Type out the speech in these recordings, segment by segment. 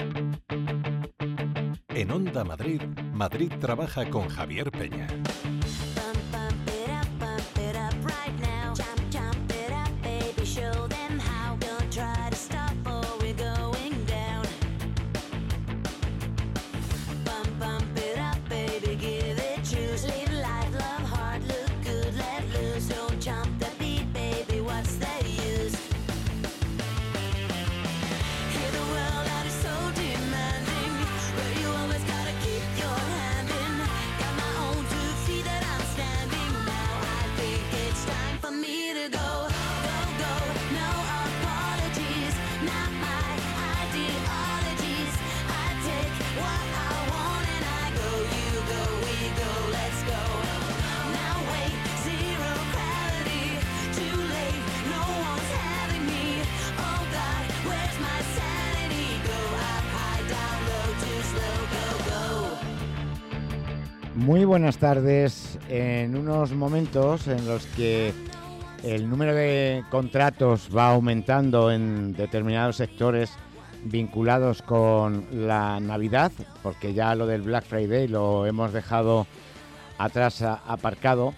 En Onda Madrid, Madrid trabaja con Javier Peña. Muy buenas tardes. En unos momentos en los que el número de contratos va aumentando en determinados sectores vinculados con la Navidad, porque ya lo del Black Friday lo hemos dejado atrás aparcado,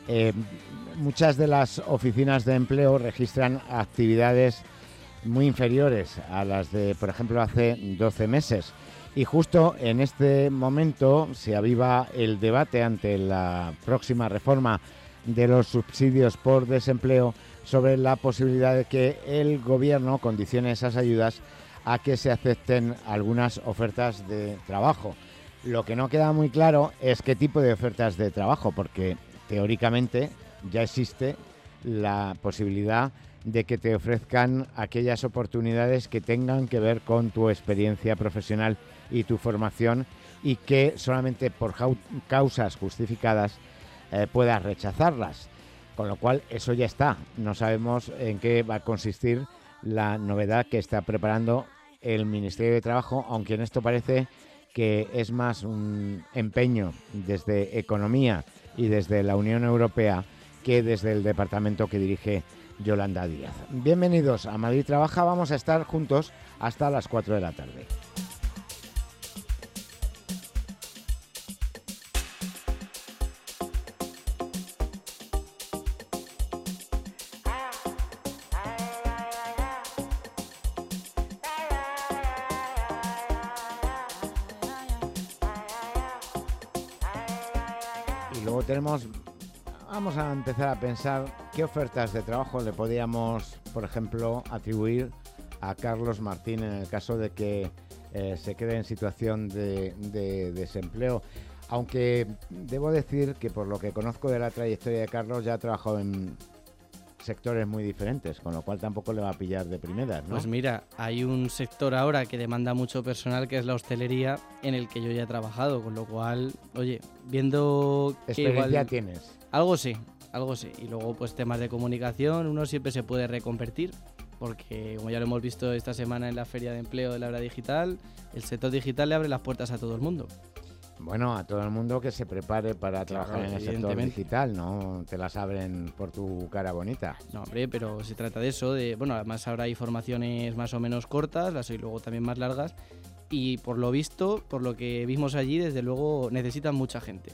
muchas de las oficinas de empleo registran actividades muy inferiores a las de, por ejemplo, hace 12 meses. Y justo en este momento se aviva el debate ante la próxima reforma de los subsidios por desempleo sobre la posibilidad de que el gobierno condicione esas ayudas a que se acepten algunas ofertas de trabajo. Lo que no queda muy claro es qué tipo de ofertas de trabajo, porque teóricamente ya existe la posibilidad de que te ofrezcan aquellas oportunidades que tengan que ver con tu experiencia profesional y tu formación, y que solamente por causas justificadas puedas rechazarlas. Con lo cual eso ya está. No sabemos en qué va a consistir la novedad que está preparando el Ministerio de Trabajo, aunque en esto parece que es más un empeño desde Economía y desde la Unión Europea que desde el departamento que dirige Yolanda Díaz. Bienvenidos a Madrid Trabaja. Vamos a estar juntos hasta las 4 de la tarde. Y luego vamos a empezar a pensar qué ofertas de trabajo le podíamos, por ejemplo, atribuir a Carlos Martín en el caso de que se quede en situación de desempleo. Aunque debo decir que por lo que conozco de la trayectoria de Carlos ya ha trabajado en sectores muy diferentes, con lo cual tampoco le va a pillar de primeras, ¿no? Pues mira, hay un sector ahora que demanda mucho personal, que es la hostelería, en el que yo ya he trabajado, con lo cual, oye, viendo que ¿Experiencia igual tienes? Algo sí. Y luego pues temas de comunicación, uno siempre se puede reconvertir, porque como ya lo hemos visto esta semana en la Feria de Empleo de la Obra Digital, el sector digital le abre las puertas a todo el mundo. Bueno, a todo el mundo que se prepare para trabajar en el sector digital, no te las abren por tu cara bonita. No, hombre, pero se trata de eso, bueno, además ahora hay formaciones más o menos cortas, las hay luego también más largas, y por lo visto, por lo que vimos allí, desde luego necesitan mucha gente.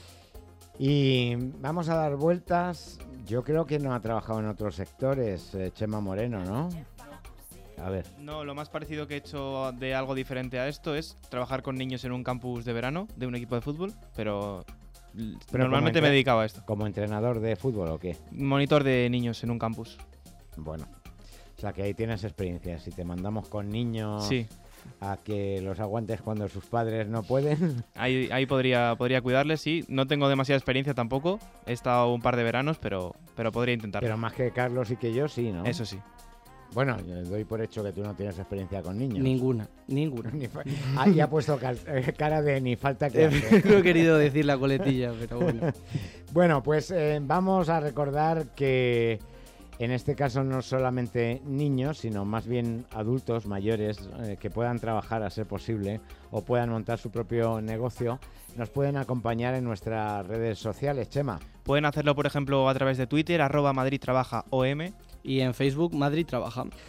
Y vamos a dar vueltas. Yo creo que no ha trabajado en otros sectores, Chema Moreno, ¿no? A ver. No, lo más parecido que he hecho de algo diferente a esto es trabajar con niños en un campus de verano de un equipo de fútbol, pero normalmente me dedicaba a esto. ¿Como entrenador de fútbol o qué? Monitor de niños en un campus. Bueno, o sea que ahí tienes experiencia. Si te mandamos con niños sí, a que los aguantes cuando sus padres no pueden. Ahí podría cuidarles, sí. No tengo demasiada experiencia tampoco. He estado un par de veranos, pero podría intentarlo. Pero más que Carlos y que yo, sí, ¿no? Eso sí. Bueno, yo doy por hecho que tú no tienes experiencia con niños. Ninguna. Ahí ha puesto cara de ni falta que hacer. No he querido decir la coletilla, pero bueno. Bueno, pues vamos a recordar que en este caso no solamente niños, sino más bien adultos mayores que puedan trabajar a ser posible o puedan montar su propio negocio, nos pueden acompañar en nuestras redes sociales. Chema. Pueden hacerlo, por ejemplo, a través de Twitter, @MadridTrabajaOM. Y en Facebook, Madrid Trabaja.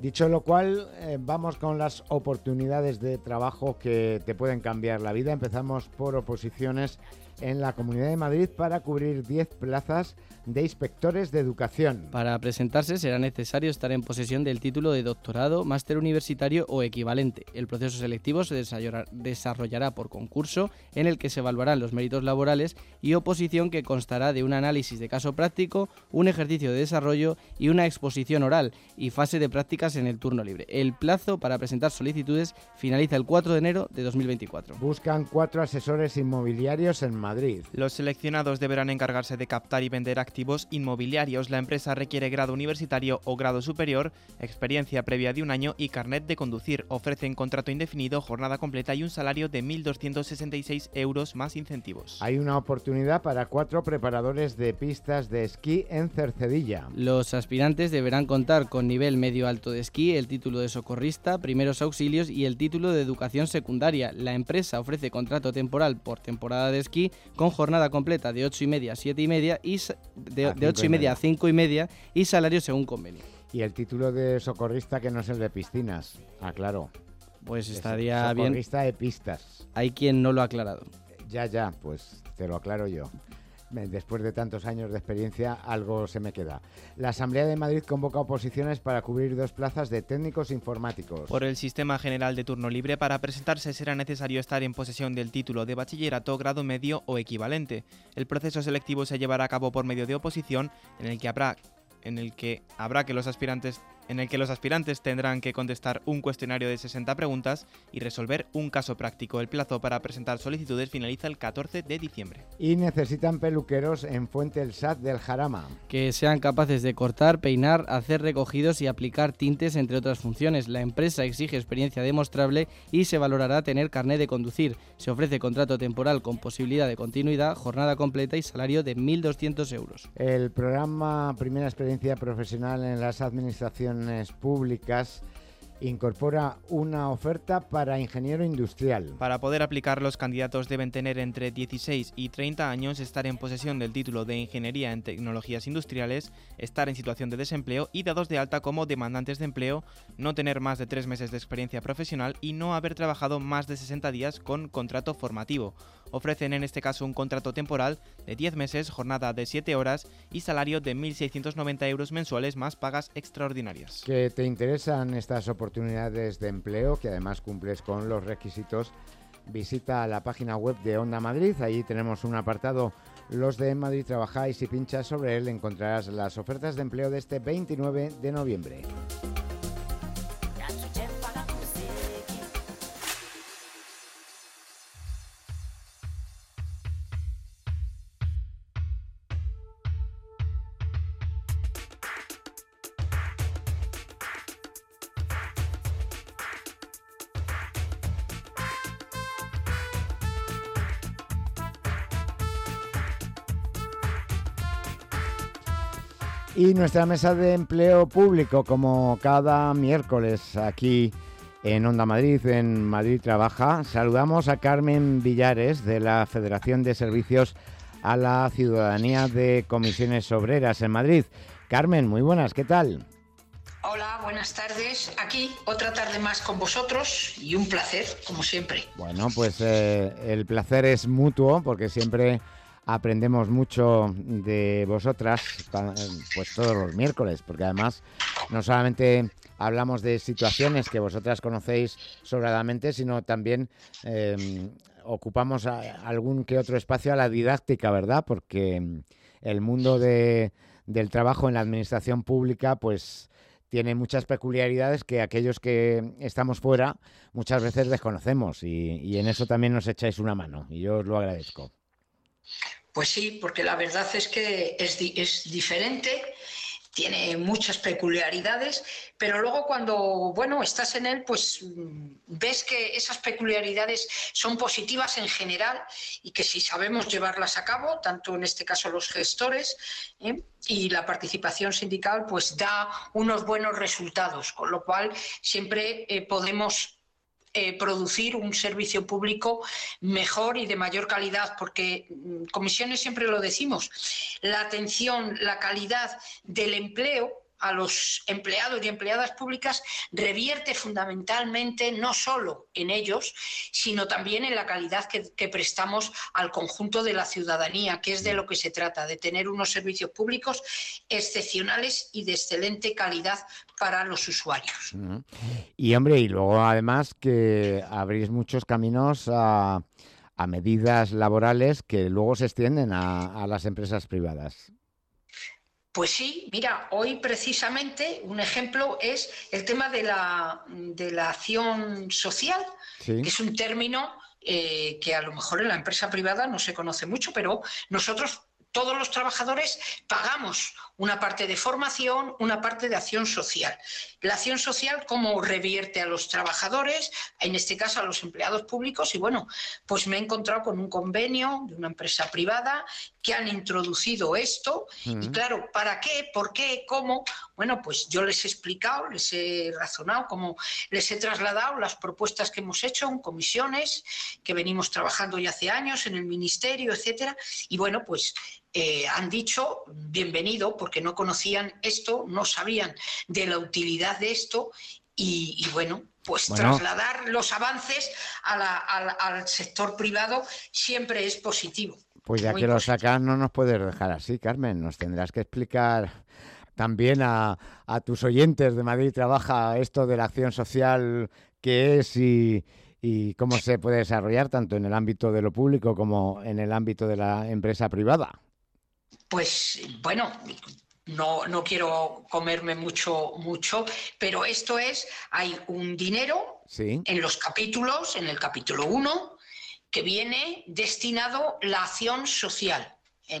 Dicho lo cual, vamos con las oportunidades de trabajo que te pueden cambiar la vida. Empezamos por oposiciones en la Comunidad de Madrid para cubrir 10 plazas de inspectores de educación. Para presentarse será necesario estar en posesión del título de doctorado, máster universitario o equivalente. El proceso selectivo se desarrollará por concurso, en el que se evaluarán los méritos laborales, y oposición, que constará de un análisis de caso práctico, un ejercicio de desarrollo y una exposición oral y fase de prácticas en el turno libre. El plazo para presentar solicitudes finaliza el 4 de enero de 2024. Buscan 4 asesores inmobiliarios en Madrid. Los seleccionados deberán encargarse de captar y vender activos inmobiliarios. La empresa requiere grado universitario o grado superior, experiencia previa de 1 año y carnet de conducir. Ofrecen contrato indefinido, jornada completa y un salario de 1.266 euros más incentivos. Hay una oportunidad para 4 preparadores de pistas de esquí en Cercedilla. Los aspirantes deberán contar con nivel medio-alto de esquí, el título de socorrista, primeros auxilios y el título de educación secundaria. La empresa ofrece contrato temporal por temporada de esquí con jornada completa de 8:30 a 7:30 y de 8:30 a 5:30 y salario según convenio. Y el título de socorrista, que no es el de piscinas. Ah, claro. Pues Es estaría bien. Socorrista de pistas. Hay quien no lo ha aclarado. Ya, pues te lo aclaro yo. Después de tantos años de experiencia, algo se me queda. La Asamblea de Madrid convoca oposiciones para cubrir 2 plazas de técnicos informáticos. Por el Sistema General de Turno Libre, para presentarse será necesario estar en posesión del título de bachillerato, grado medio o equivalente. El proceso selectivo se llevará a cabo por medio de oposición, en el que los aspirantes tendrán que contestar un cuestionario de 60 preguntas y resolver un caso práctico. El plazo para presentar solicitudes finaliza el 14 de diciembre. Y necesitan peluqueros en Fuente el Sat del Jarama. Que sean capaces de cortar, peinar, hacer recogidos y aplicar tintes, entre otras funciones. La empresa exige experiencia demostrable y se valorará tener carné de conducir. Se ofrece contrato temporal con posibilidad de continuidad, jornada completa y salario de 1.200 euros. El programa Primera Experiencia Profesional en las Administraciones Públicas incorpora una oferta para ingeniero industrial. Para poder aplicar, los candidatos deben tener entre 16 y 30 años, estar en posesión del título de Ingeniería en Tecnologías Industriales, estar en situación de desempleo y dados de alta como demandantes de empleo, no tener más de 3 meses de experiencia profesional y no haber trabajado más de 60 días con contrato formativo. Ofrecen en este caso un contrato temporal de 10 meses, jornada de 7 horas y salario de 1.690 euros mensuales más pagas extraordinarias. ¿Que te interesan estas oportunidades de empleo, que además cumples con los requisitos? Visita la página web de Onda Madrid. Allí tenemos un apartado, Los de Madrid Trabajáis, y pinchas sobre él encontrarás las ofertas de empleo de este 29 de noviembre. Y nuestra mesa de empleo público, como cada miércoles aquí en Onda Madrid, en Madrid Trabaja, saludamos a Carmen Villares, de la Federación de Servicios a la Ciudadanía de Comisiones Obreras en Madrid. Carmen, muy buenas, ¿qué tal? Hola, buenas tardes. Aquí otra tarde más con vosotros y un placer, como siempre. Bueno, pues el placer es mutuo, porque siempre aprendemos mucho de vosotras, pues todos los miércoles, porque además no solamente hablamos de situaciones que vosotras conocéis sobradamente, sino también ocupamos algún que otro espacio a la didáctica, ¿verdad? Porque el mundo del trabajo en la administración pública, pues tiene muchas peculiaridades que aquellos que estamos fuera muchas veces desconocemos, y en eso también nos echáis una mano, y yo os lo agradezco. Pues sí, porque la verdad es que es diferente, tiene muchas peculiaridades, pero luego cuando, estás en él, pues ves que esas peculiaridades son positivas en general y que si sabemos llevarlas a cabo, tanto en este caso los gestores y la participación sindical, pues da unos buenos resultados, con lo cual siempre podemos producir un servicio público mejor y de mayor calidad, porque comisiones siempre lo decimos, la atención, la calidad del empleo, a los empleados y empleadas públicas revierte fundamentalmente no solo en ellos, sino también en la calidad que prestamos al conjunto de la ciudadanía, que es de lo que se trata, de tener unos servicios públicos excepcionales y de excelente calidad para los usuarios. Y hombre, y luego además que abrís muchos caminos a medidas laborales que luego se extienden a las empresas privadas. Pues sí, mira, hoy precisamente un ejemplo es el tema de la acción social, Sí. que es un término que a lo mejor en la empresa privada no se conoce mucho, pero nosotros, todos los trabajadores, pagamos una parte de formación, una parte de acción social. La acción social, ¿cómo revierte a los trabajadores? En este caso a los empleados públicos. Y bueno, pues me he encontrado con un convenio de una empresa privada que han introducido esto. Y claro, ¿para qué? ¿Por qué? ¿Cómo? Bueno, pues yo les he explicado, les he razonado, cómo les he trasladado las propuestas que hemos hecho en comisiones, que venimos trabajando ya hace años en el ministerio, etcétera. Y bueno, pues han dicho bienvenido, porque no conocían esto, no sabían de la utilidad de esto y bueno, pues trasladar los avances al sector privado siempre es positivo. Pues ya que lo sacas, no nos puedes dejar así, Carmen. Nos tendrás que explicar también a tus oyentes de Madrid Trabaja esto de la acción social, qué es y cómo se puede desarrollar tanto en el ámbito de lo público como en el ámbito de la empresa privada. Pues bueno, no quiero comerme mucho, pero esto es, hay un dinero en los capítulos, en el capítulo 1, que viene destinado a la acción social.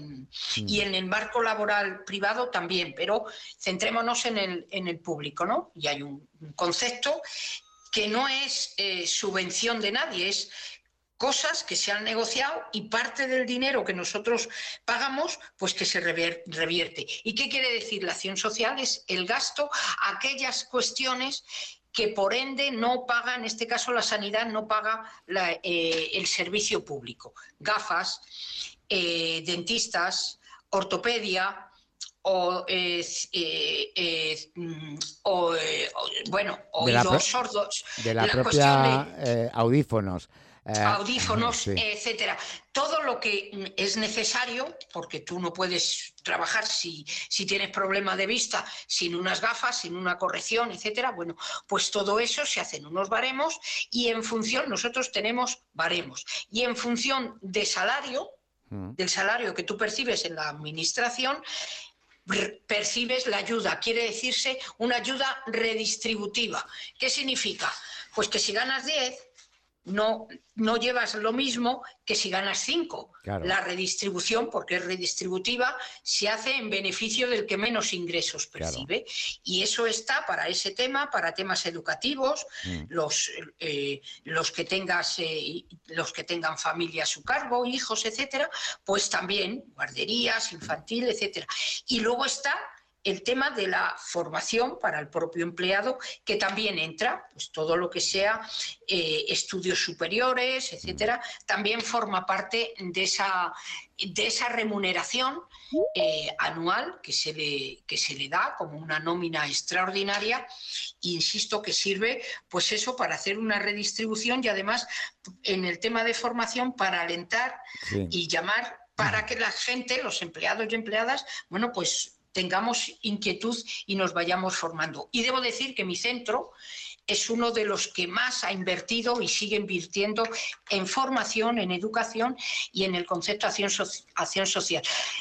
Y en el marco laboral privado también, pero centrémonos en el público, ¿no? Y hay un concepto que no es subvención de nadie, es cosas que se han negociado y parte del dinero que nosotros pagamos, pues que se revierte. ¿Y qué quiere decir? La acción social es el gasto a aquellas cuestiones que por ende no paga, en este caso la sanidad no paga el servicio público. Gafas, dentistas, ortopedia, oídos sordos. De la propia audífonos. Audífonos, sí. etcétera. Todo lo que es necesario, porque tú no puedes trabajar si tienes problema de vista sin unas gafas, sin una corrección, etcétera. Bueno, pues todo eso se hacen unos baremos y en función, nosotros tenemos baremos, y en función del salario que tú percibes en la administración, percibes la ayuda. Quiere decirse una ayuda redistributiva. ¿Qué significa? Pues que si ganas 10, no llevas lo mismo que si ganas 5. Claro. La redistribución, porque es redistributiva, se hace en beneficio del que menos ingresos percibe. Claro. Y eso está para ese tema, para temas educativos, los que tengan familia a su cargo, hijos, etcétera, pues también guarderías, infantil, etcétera. Y luego está el tema de la formación para el propio empleado, que también entra, pues todo lo que sea estudios superiores, etcétera, también forma parte de esa remuneración anual que se le da como una nómina extraordinaria. Insisto que sirve, pues eso, para hacer una redistribución y además en el tema de formación para alentar y llamar para que la gente, los empleados y empleadas, bueno, pues tengamos inquietud y nos vayamos formando. Y debo decir que mi centro es uno de los que más ha invertido y sigue invirtiendo en formación, en educación y en el concepto de acción social.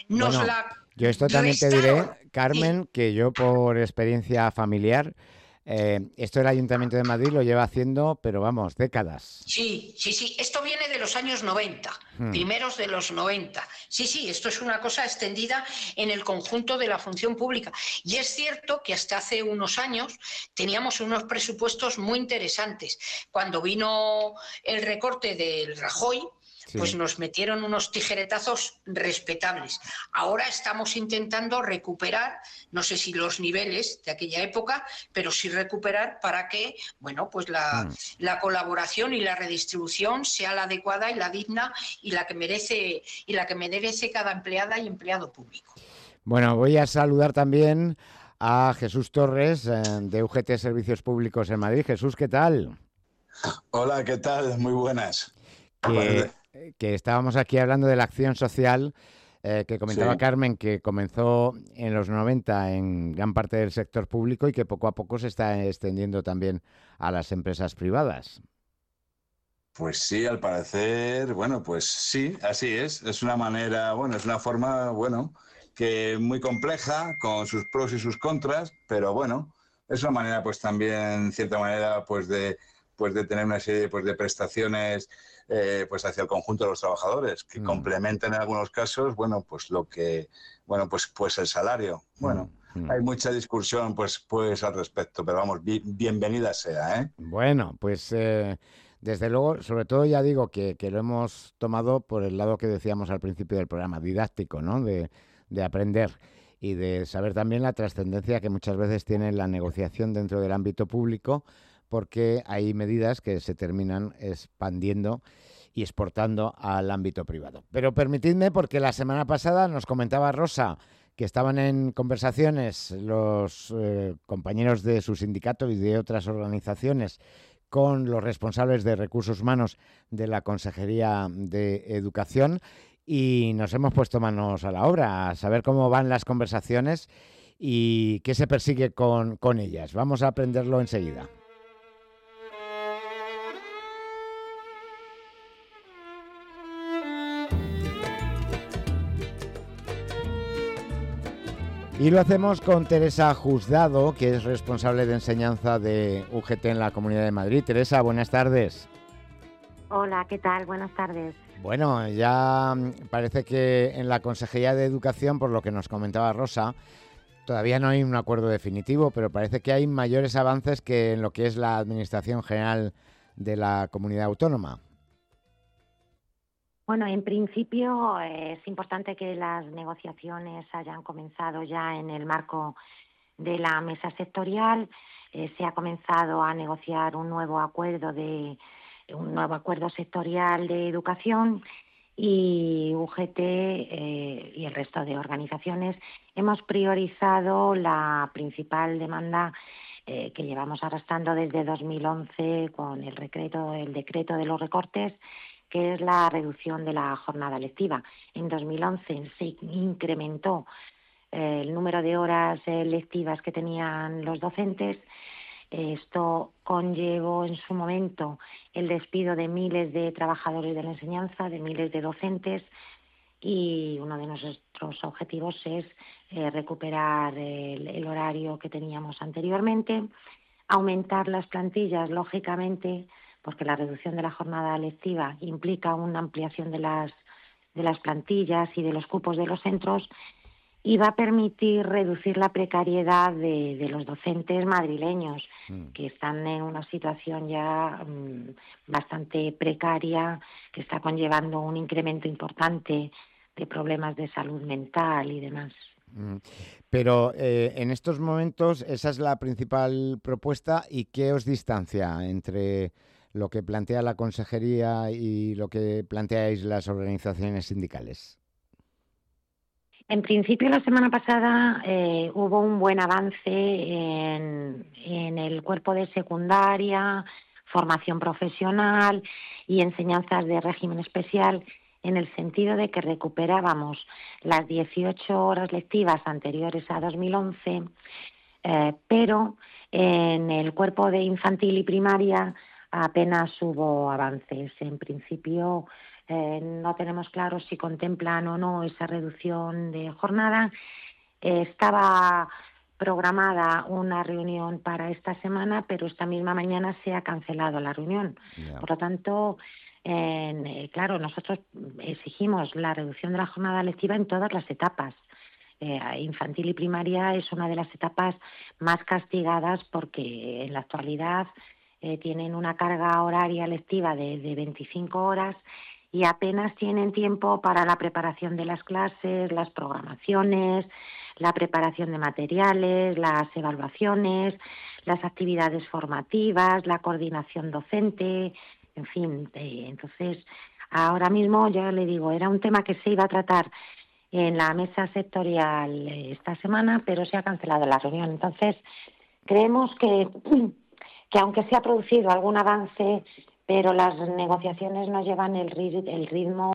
Yo esto también te diré, Carmen, que yo por experiencia familiar, esto el Ayuntamiento de Madrid lo lleva haciendo, pero vamos, décadas. Sí. Esto viene de los años 90, primeros de los 90. Sí, esto es una cosa extendida en el conjunto de la función pública. Y es cierto que hasta hace unos años teníamos unos presupuestos muy interesantes. Cuando vino el recorte del Rajoy, pues nos metieron unos tijeretazos respetables. Ahora estamos intentando recuperar, no sé si los niveles de aquella época, pero sí recuperar para que, bueno, pues la colaboración y la redistribución sea la adecuada y la digna y la que merece cada empleada y empleado público. Bueno, voy a saludar también a Jesús Torres de UGT Servicios Públicos en Madrid. Jesús, ¿qué tal? Hola, ¿qué tal? Muy buenas. Que estábamos aquí hablando de la acción social que comentaba Sí. Carmen, que comenzó en los 90 en gran parte del sector público y que poco a poco se está extendiendo también a las empresas privadas. Pues sí, al parecer, bueno, pues sí, así es. Es una manera, bueno, es una forma, bueno, que muy compleja, con sus pros y sus contras, pero bueno, es una manera, pues también, en cierta manera, pues de tener una serie pues, de prestaciones pues hacia el conjunto de los trabajadores, que complementan en algunos casos, bueno, pues lo que, bueno, pues el salario. Bueno, hay mucha discusión pues al respecto, pero vamos, bienvenida sea, ¿eh? Bueno, pues desde luego, sobre todo ya digo que lo hemos tomado por el lado que decíamos al principio del programa, didáctico, ¿no? De aprender y de saber también la trascendencia que muchas veces tiene la negociación dentro del ámbito público, porque hay medidas que se terminan expandiendo y exportando al ámbito privado. Pero permitidme, porque la semana pasada nos comentaba Rosa que estaban en conversaciones los compañeros de su sindicato y de otras organizaciones con los responsables de recursos humanos de la Consejería de Educación, y nos hemos puesto manos a la obra a saber cómo van las conversaciones y qué se persigue con ellas. Vamos a aprenderlo enseguida. Y lo hacemos con Teresa Juzgado, que es responsable de enseñanza de UGT en la Comunidad de Madrid. Teresa, buenas tardes. Hola, ¿qué tal? Buenas tardes. Bueno, ya parece que en la Consejería de Educación, por lo que nos comentaba Rosa, todavía no hay un acuerdo definitivo, pero parece que hay mayores avances que en lo que es la Administración General de la Comunidad Autónoma. Bueno, en principio es importante que las negociaciones hayan comenzado ya en el marco de la mesa sectorial. Se ha comenzado a negociar un nuevo acuerdo sectorial de educación, y UGT y el resto de organizaciones hemos priorizado la principal demanda que llevamos arrastrando desde 2011 con el decreto de los recortes, que es la reducción de la jornada lectiva. En 2011 se incrementó el número de horas lectivas que tenían los docentes. Esto conllevó en su momento el despido de miles de trabajadores de la enseñanza, de miles de docentes, y uno de nuestros objetivos es recuperar el horario que teníamos anteriormente, aumentar las plantillas, lógicamente, porque la reducción de la jornada lectiva implica una ampliación de las plantillas y de los cupos de los centros, y va a permitir reducir la precariedad de los docentes madrileños, que están en una situación ya bastante precaria, que está conllevando un incremento importante de problemas de salud mental y demás. Pero en estos momentos esa es la principal propuesta. ¿Y qué os distancia entre lo que plantea la Consejería y lo que planteáis las organizaciones sindicales? En principio, la semana pasada hubo un buen avance en el cuerpo de secundaria, formación profesional y enseñanzas de régimen especial, en el sentido de que recuperábamos las 18 horas lectivas anteriores a 2011, pero en el cuerpo de infantil y primaria apenas hubo avances. En principio no tenemos claro si contemplan o no esa reducción de jornada. Estaba programada una reunión para esta semana, pero esta misma mañana se ha cancelado la reunión. Yeah. Por lo tanto, claro, nosotros exigimos la reducción de la jornada lectiva en todas las etapas. Infantil y primaria es una de las etapas más castigadas, porque en la actualidad tienen una carga horaria lectiva de 25 horas y apenas tienen tiempo para la preparación de las clases, las programaciones, la preparación de materiales, las evaluaciones, las actividades formativas, la coordinación docente, en fin. Entonces, ahora mismo, ya le digo, era un tema que se iba a tratar en la mesa sectorial esta semana, pero se ha cancelado la reunión. Entonces, creemos que aunque se ha producido algún avance, pero las negociaciones no llevan el ritmo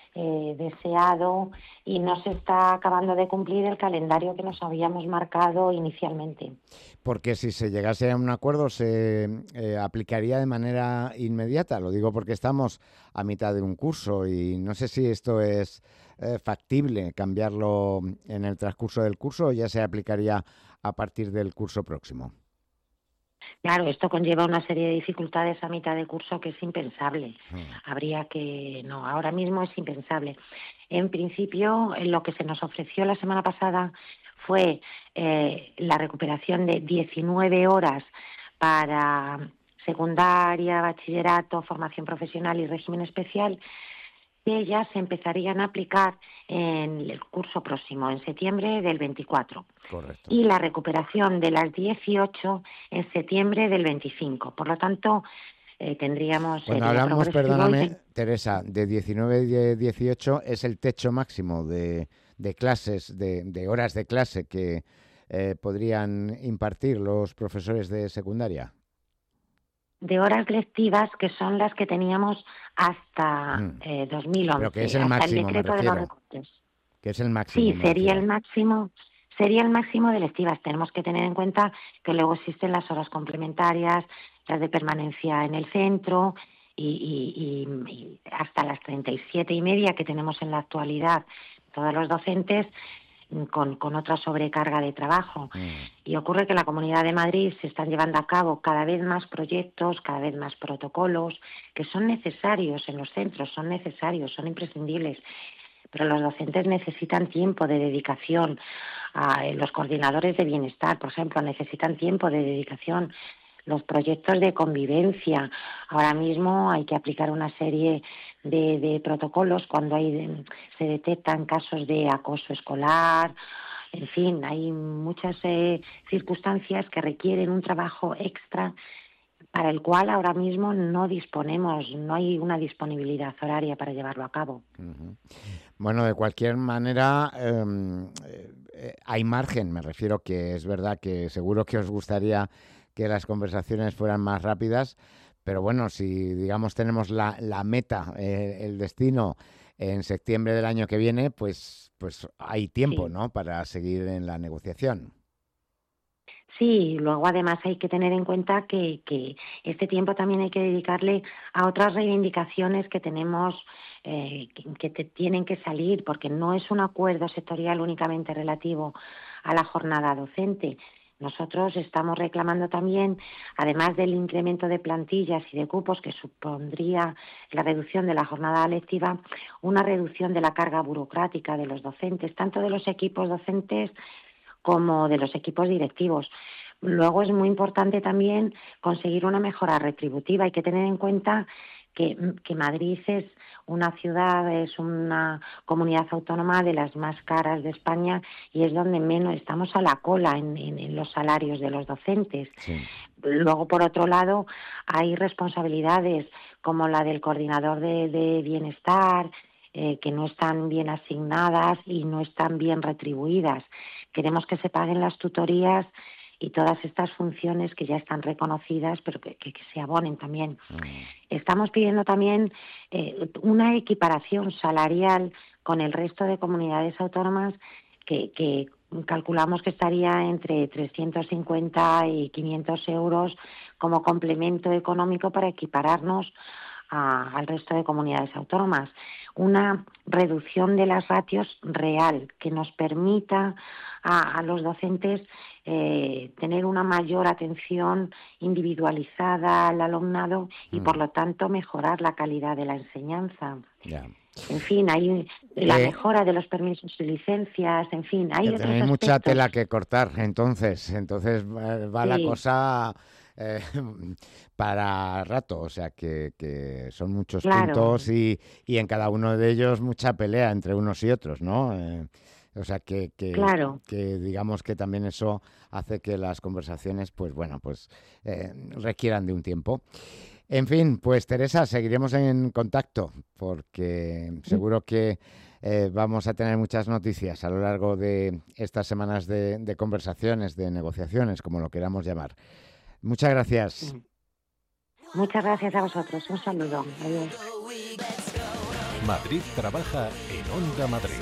deseado y no se está acabando de cumplir el calendario que nos habíamos marcado inicialmente. Porque si se llegase a un acuerdo se aplicaría de manera inmediata. Lo digo porque estamos a mitad de un curso y no sé si esto es factible cambiarlo en el transcurso del curso o ya se aplicaría a partir del curso próximo. Claro, esto conlleva una serie de dificultades a mitad de curso que es impensable. No, ahora mismo es impensable. En principio, lo que se nos ofreció la semana pasada fue la recuperación de 19 horas para secundaria, bachillerato, formación profesional y régimen especial, que ellas se empezarían a aplicar en el curso próximo, en septiembre del 24. Correcto. Y la recuperación de las 18 en septiembre del 25. Por lo tanto, tendríamos... Cuando hablamos, perdóname, Teresa, de 19 y de 18 es el techo máximo de clases, de horas de clase que podrían impartir los profesores de secundaria. De horas lectivas, que son las que teníamos hasta 2011. Pero que es el máximo, hasta el decreto me de los refiero. recortes. Que es el máximo. Sí, sería el máximo de lectivas. Tenemos que tener en cuenta que luego existen las horas complementarias, las de permanencia en el centro y hasta las 37,5 que tenemos en la actualidad todos los docentes, con otra sobrecarga de trabajo. Y ocurre que en la Comunidad de Madrid se están llevando a cabo cada vez más proyectos, cada vez más protocolos que son necesarios en los centros, son necesarios, son imprescindibles. Pero los docentes necesitan tiempo de dedicación. Los coordinadores de bienestar, por ejemplo, necesitan tiempo de dedicación. Los proyectos de convivencia. Ahora mismo hay que aplicar una serie de protocolos cuando se detectan casos de acoso escolar. En fin, hay muchas circunstancias que requieren un trabajo extra para el cual ahora mismo no disponemos, no hay una disponibilidad horaria para llevarlo a cabo. Bueno, de cualquier manera, hay margen. Me refiero que es verdad que seguro que os gustaría que las conversaciones fueran más rápidas, pero bueno, si digamos tenemos la meta, el destino en septiembre del año que viene, pues hay tiempo, ¿no?, para seguir en la negociación. Sí, luego además hay que tener en cuenta que este tiempo también hay que dedicarle a otras reivindicaciones que tenemos, que tienen que salir, porque no es un acuerdo sectorial únicamente relativo a la jornada docente. Nosotros estamos reclamando también, además del incremento de plantillas y de cupos que supondría la reducción de la jornada lectiva, una reducción de la carga burocrática de los docentes, tanto de los equipos docentes como de los equipos directivos. Luego es muy importante también conseguir una mejora retributiva. Hay que tener en cuenta que Madrid es una ciudad, es una comunidad autónoma de las más caras de España y es donde menos estamos a la cola en los salarios de los docentes. Sí. Luego, por otro lado, hay responsabilidades como la del coordinador de bienestar, que no están bien asignadas y no están bien retribuidas. Queremos que se paguen las tutorías y todas estas funciones que ya están reconocidas, pero que se abonen también. Estamos pidiendo también una equiparación salarial con el resto de comunidades autónomas que calculamos que estaría entre 350 y 500 euros como complemento económico para equipararnos al resto de comunidades autónomas. Una reducción de las ratios real que nos permita a los docentes tener una mayor atención individualizada al alumnado y por lo tanto mejorar la calidad de la enseñanza. Ya. En fin, hay la mejora de los permisos y licencias, en fin, hay otros tenéis aspectos. mucha tela que cortar, entonces va Sí. la cosa para rato, o sea que son muchos Claro. puntos y en cada uno de ellos mucha pelea entre unos y otros, ¿no? O sea Claro. que digamos que también eso hace que las conversaciones, pues bueno, pues requieran de un tiempo. En fin, pues Teresa, seguiremos en contacto porque seguro que vamos a tener muchas noticias a lo largo de estas semanas de conversaciones, de negociaciones, como lo queramos llamar. Muchas gracias. Muchas gracias a vosotros. Un saludo. Adiós. Madrid trabaja en Onda Madrid.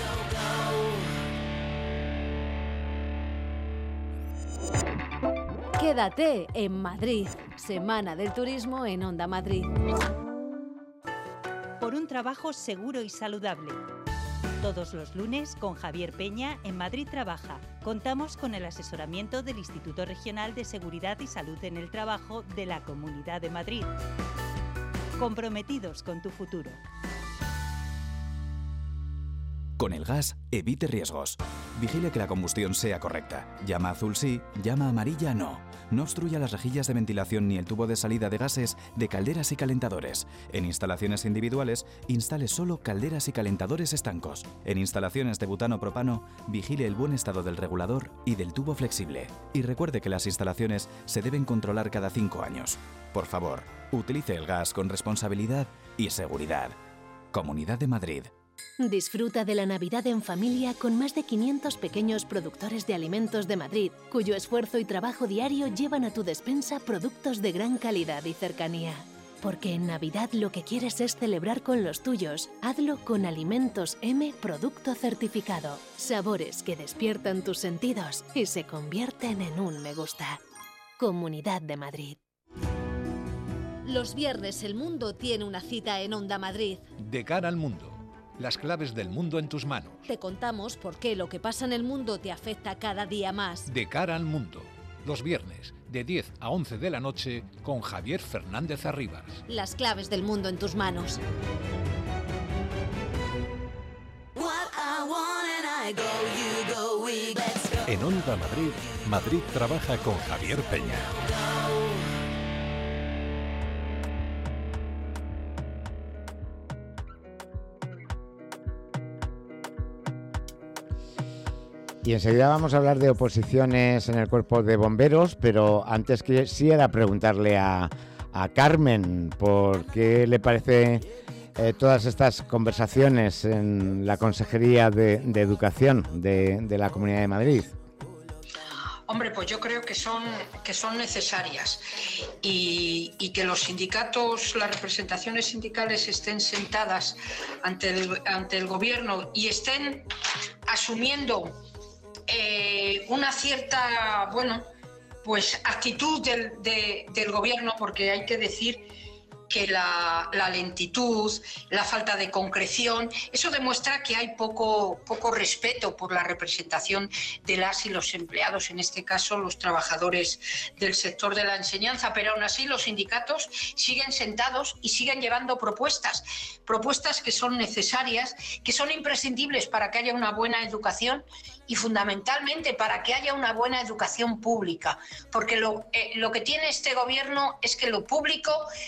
Quédate en Madrid. Semana del Turismo en Onda Madrid. Por un trabajo seguro y saludable. Todos los lunes con Javier Peña en Madrid Trabaja. Contamos con el asesoramiento del Instituto Regional de Seguridad y Salud en el Trabajo de la Comunidad de Madrid. Comprometidos con tu futuro. Con el gas, evite riesgos. Vigile que la combustión sea correcta. Llama azul sí, llama amarilla no. No obstruya las rejillas de ventilación ni el tubo de salida de gases de calderas y calentadores. En instalaciones individuales, instale solo calderas y calentadores estancos. En instalaciones de butano-propano, vigile el buen estado del regulador y del tubo flexible. Y recuerde que las instalaciones se deben controlar cada 5 años. Por favor, utilice el gas con responsabilidad y seguridad. Comunidad de Madrid. Disfruta de la Navidad en familia con más de 500 pequeños productores de alimentos de Madrid, cuyo esfuerzo y trabajo diario llevan a tu despensa productos de gran calidad y cercanía. Porque en Navidad lo que quieres es celebrar con los tuyos. Hazlo con Alimentos M Producto Certificado. Sabores que despiertan tus sentidos y se convierten en un me gusta. Comunidad de Madrid. Los viernes el mundo tiene una cita en Onda Madrid. De cara al mundo. Las claves del mundo en tus manos. Te contamos por qué lo que pasa en el mundo te afecta cada día más. De cara al mundo. Los viernes, de 10 a 11 de la noche, con Javier Fernández Arribas. Las claves del mundo en tus manos. En Onda Madrid, Madrid trabaja con Javier Peña. Y enseguida vamos a hablar de oposiciones en el cuerpo de bomberos, pero antes quisiera preguntarle a Carmen por qué le parece todas estas conversaciones en la Consejería de Educación de la Comunidad de Madrid. Hombre, pues yo creo que son necesarias y que los sindicatos, las representaciones sindicales estén sentadas ante el gobierno y estén asumiendo una cierta, pues actitud del gobierno, porque hay que decir que la lentitud, la falta de concreción, eso demuestra que hay poco respeto por la representación de las y los empleados, en este caso los trabajadores del sector de la enseñanza, pero aún así los sindicatos siguen sentados y siguen llevando propuestas que son necesarias, que son imprescindibles para que haya una buena educación y fundamentalmente para que haya una buena educación pública, porque lo que tiene este gobierno es que lo público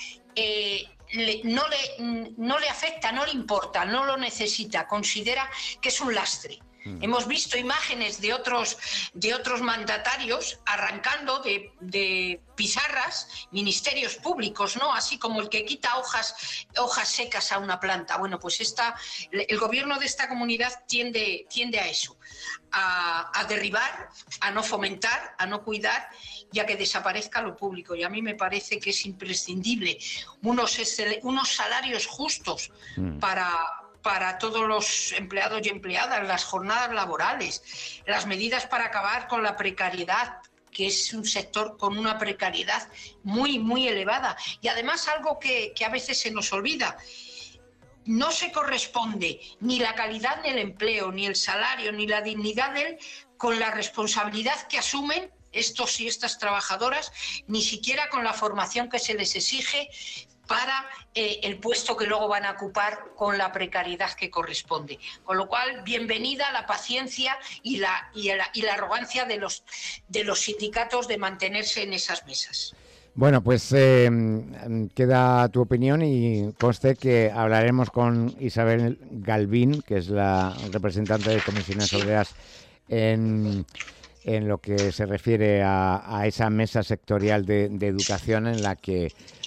no le afecta, no le importa, no lo necesita, considera que es un lastre. Hemos visto imágenes de otros mandatarios arrancando de pizarras ministerios públicos, ¿no? Así como el que quita hojas secas a una planta. Bueno, pues el gobierno de esta comunidad tiende a eso, a derribar, a no fomentar, a no cuidar y a que desaparezca lo público. Y a mí me parece que es imprescindible unos salarios justos para todos los empleados y empleadas, las jornadas laborales, las medidas para acabar con la precariedad, que es un sector con una precariedad muy, muy elevada. Y además algo que a veces se nos olvida, no se corresponde ni la calidad del empleo, ni el salario, ni la dignidad de él con la responsabilidad que asumen estos y estas trabajadoras, ni siquiera con la formación que se les exige para el puesto que luego van a ocupar con la precariedad que corresponde. Con lo cual, bienvenida la paciencia y la arrogancia de los sindicatos de mantenerse en esas mesas. Bueno, pues queda tu opinión y conste que hablaremos con Isabel Galvín, que es la representante de Comisiones Obreras en lo que se refiere a esa mesa sectorial de educación en la que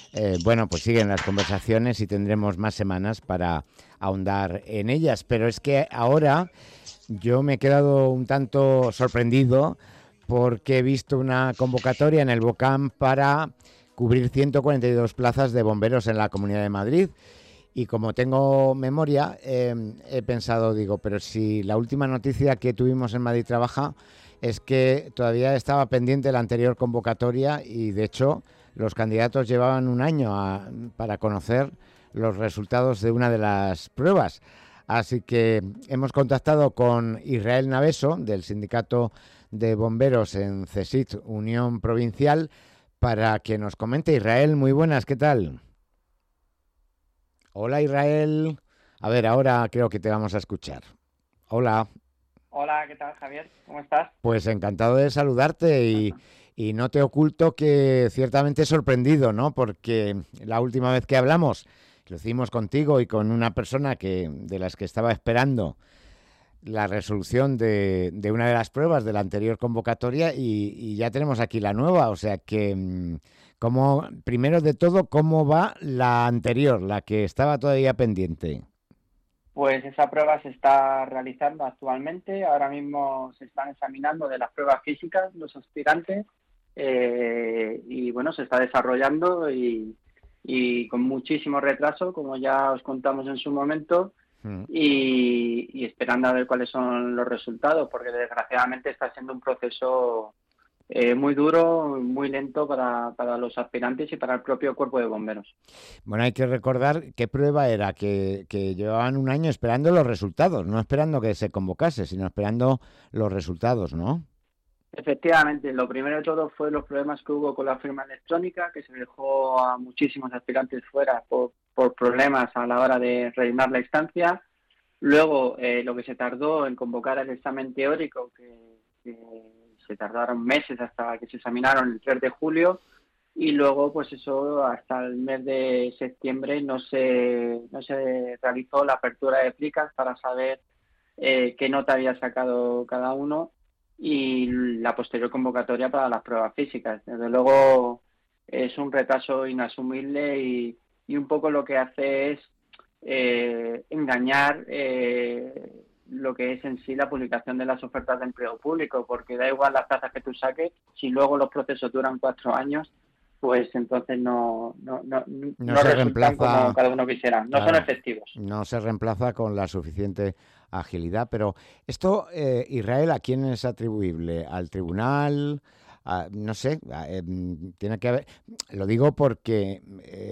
bueno, pues siguen las conversaciones y tendremos más semanas para ahondar en ellas. Pero es que ahora yo me he quedado un tanto sorprendido porque he visto una convocatoria en el BOCAM para cubrir 142 plazas de bomberos en la Comunidad de Madrid. Y como tengo memoria, he pensado, digo, pero si la última noticia que tuvimos en Madrid Trabaja es que todavía estaba pendiente la anterior convocatoria y, de hecho, los candidatos llevaban un año para conocer los resultados de una de las pruebas. Así que hemos contactado con Israel Naveso, del Sindicato de Bomberos en CESIT, Unión Provincial, para que nos comente. Israel, muy buenas, ¿qué tal? Hola, Israel. A ver, ahora creo que te vamos a escuchar. Hola. Hola, ¿qué tal, Javier? ¿Cómo estás? Pues encantado de saludarte y no te oculto que ciertamente sorprendido, ¿no? Porque la última vez que hablamos lo hicimos contigo y con una persona de las que estaba esperando la resolución de una de las pruebas de la anterior convocatoria y ya tenemos aquí la nueva. O sea que, primero de todo, ¿cómo va la anterior, la que estaba todavía pendiente? Pues esa prueba se está realizando actualmente. Ahora mismo se están examinando de las pruebas físicas los aspirantes y bueno, se está desarrollando y con muchísimo retraso, como ya os contamos en su momento. Y esperando a ver cuáles son los resultados, porque desgraciadamente está siendo un proceso muy duro, muy lento para los aspirantes y para el propio cuerpo de bomberos. Bueno, hay que recordar qué prueba era, que llevaban un año esperando los resultados, no esperando que se convocase, sino esperando los resultados, ¿no? Efectivamente, lo primero de todo fue los problemas que hubo con la firma electrónica, que se dejó a muchísimos aspirantes fuera por problemas a la hora de rellenar la instancia. Luego, lo que se tardó en convocar el examen teórico, que se tardaron meses hasta que se examinaron el 3 de julio. Y luego, pues eso, hasta el mes de septiembre no se realizó la apertura de plicas para saber qué nota había sacado cada uno y la posterior convocatoria para las pruebas físicas. Desde luego es un retraso inasumible y un poco lo que hace es engañar lo que es en sí la publicación de las ofertas de empleo público, porque da igual las plazas que tú saques, si luego los procesos duran 4 años, pues entonces no se reemplaza como cada uno quisiera, no son efectivos. No se reemplaza con la suficiente agilidad, pero esto, Israel, ¿a quién es atribuible? ¿Al tribunal? No sé, tiene que haber... Lo digo porque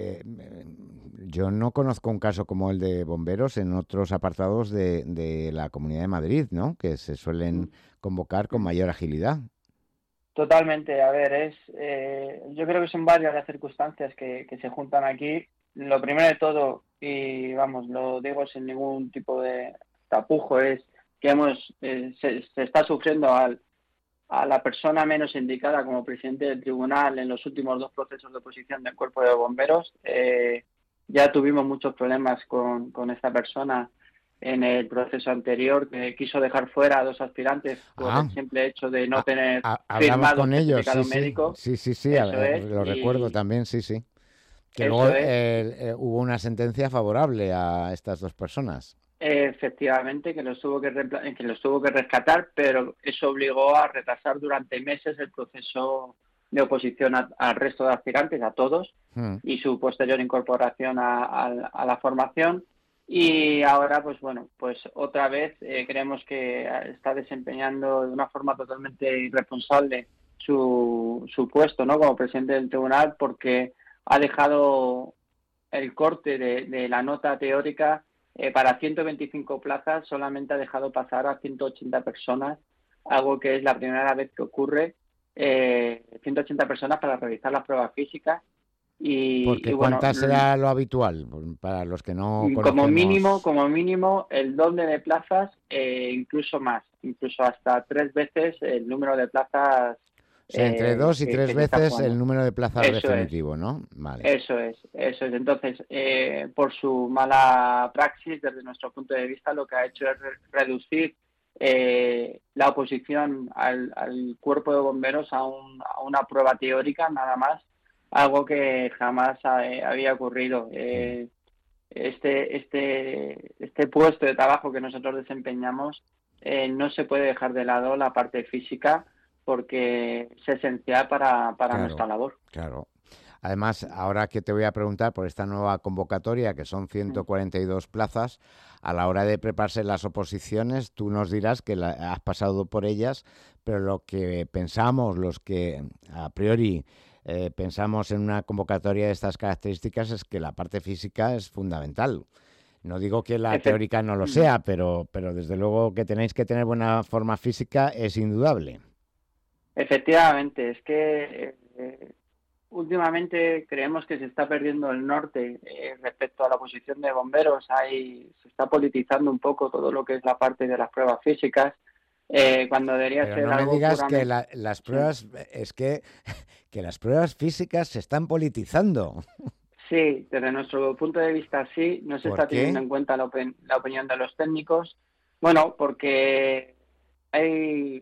yo no conozco un caso como el de bomberos en otros apartados de la Comunidad de Madrid, ¿no? Que se suelen convocar con mayor agilidad. Totalmente, a ver, yo creo que son varias las circunstancias que se juntan aquí. Lo primero de todo, y vamos, lo digo sin ningún tipo de tapujo, es que se está sufriendo a la persona menos indicada como presidente del tribunal en los últimos 2 procesos de oposición del cuerpo de bomberos. Ya tuvimos muchos problemas con esta persona en el proceso anterior, que quiso dejar fuera a 2 aspirantes por el simple hecho de no tener firmado con ellos, certificado médico. Sí, lo recuerdo también, sí. Que luego hubo una sentencia favorable a estas 2 personas. Efectivamente, que los tuvo que rescatar, pero eso obligó a retrasar durante meses el proceso de oposición al resto de aspirantes, a todos, y su posterior incorporación a la formación. Y ahora, pues bueno, pues otra vez creemos que está desempeñando de una forma totalmente irresponsable su puesto, ¿no?, como presidente del tribunal, porque ha dejado el corte de la nota teórica para 125 plazas, solamente ha dejado pasar a 180 personas, algo que es la primera vez que ocurre, 180 personas para realizar las pruebas físicas. Porque ¿cuántas será lo habitual? Para los que no conocemos... Como mínimo el doble de plazas, incluso más, incluso hasta 3 veces el número de plazas. O sea, entre 2 y 3 veces el número de plazas definitivo, ¿no? Vale. Eso es. Entonces, por su mala praxis, desde nuestro punto de vista, lo que ha hecho es reducir la oposición al cuerpo de bomberos a una prueba teórica, nada más, algo que jamás había ocurrido. Este puesto de trabajo que nosotros desempeñamos, no se puede dejar de lado la parte física, porque es esencial para nuestra labor. Claro. Además, ahora que te voy a preguntar por esta nueva convocatoria, que son 142 plazas, a la hora de prepararse las oposiciones, tú nos dirás que has pasado por ellas, pero lo que pensamos, los que a priori pensamos en una convocatoria de estas características, es que la parte física es fundamental. No digo que la teórica no lo sea, pero desde luego que tenéis que tener buena forma física es indudable. Efectivamente, es que últimamente creemos que se está perdiendo el norte respecto a la posición de bomberos. Se está politizando un poco todo lo que es la parte de las pruebas físicas, cuando debería Pero ser no algo me digas puramente... que las pruebas, es que las pruebas físicas se están politizando. Sí, desde nuestro punto de vista sí, no se está teniendo en cuenta la opinión de los técnicos. Bueno, porque hay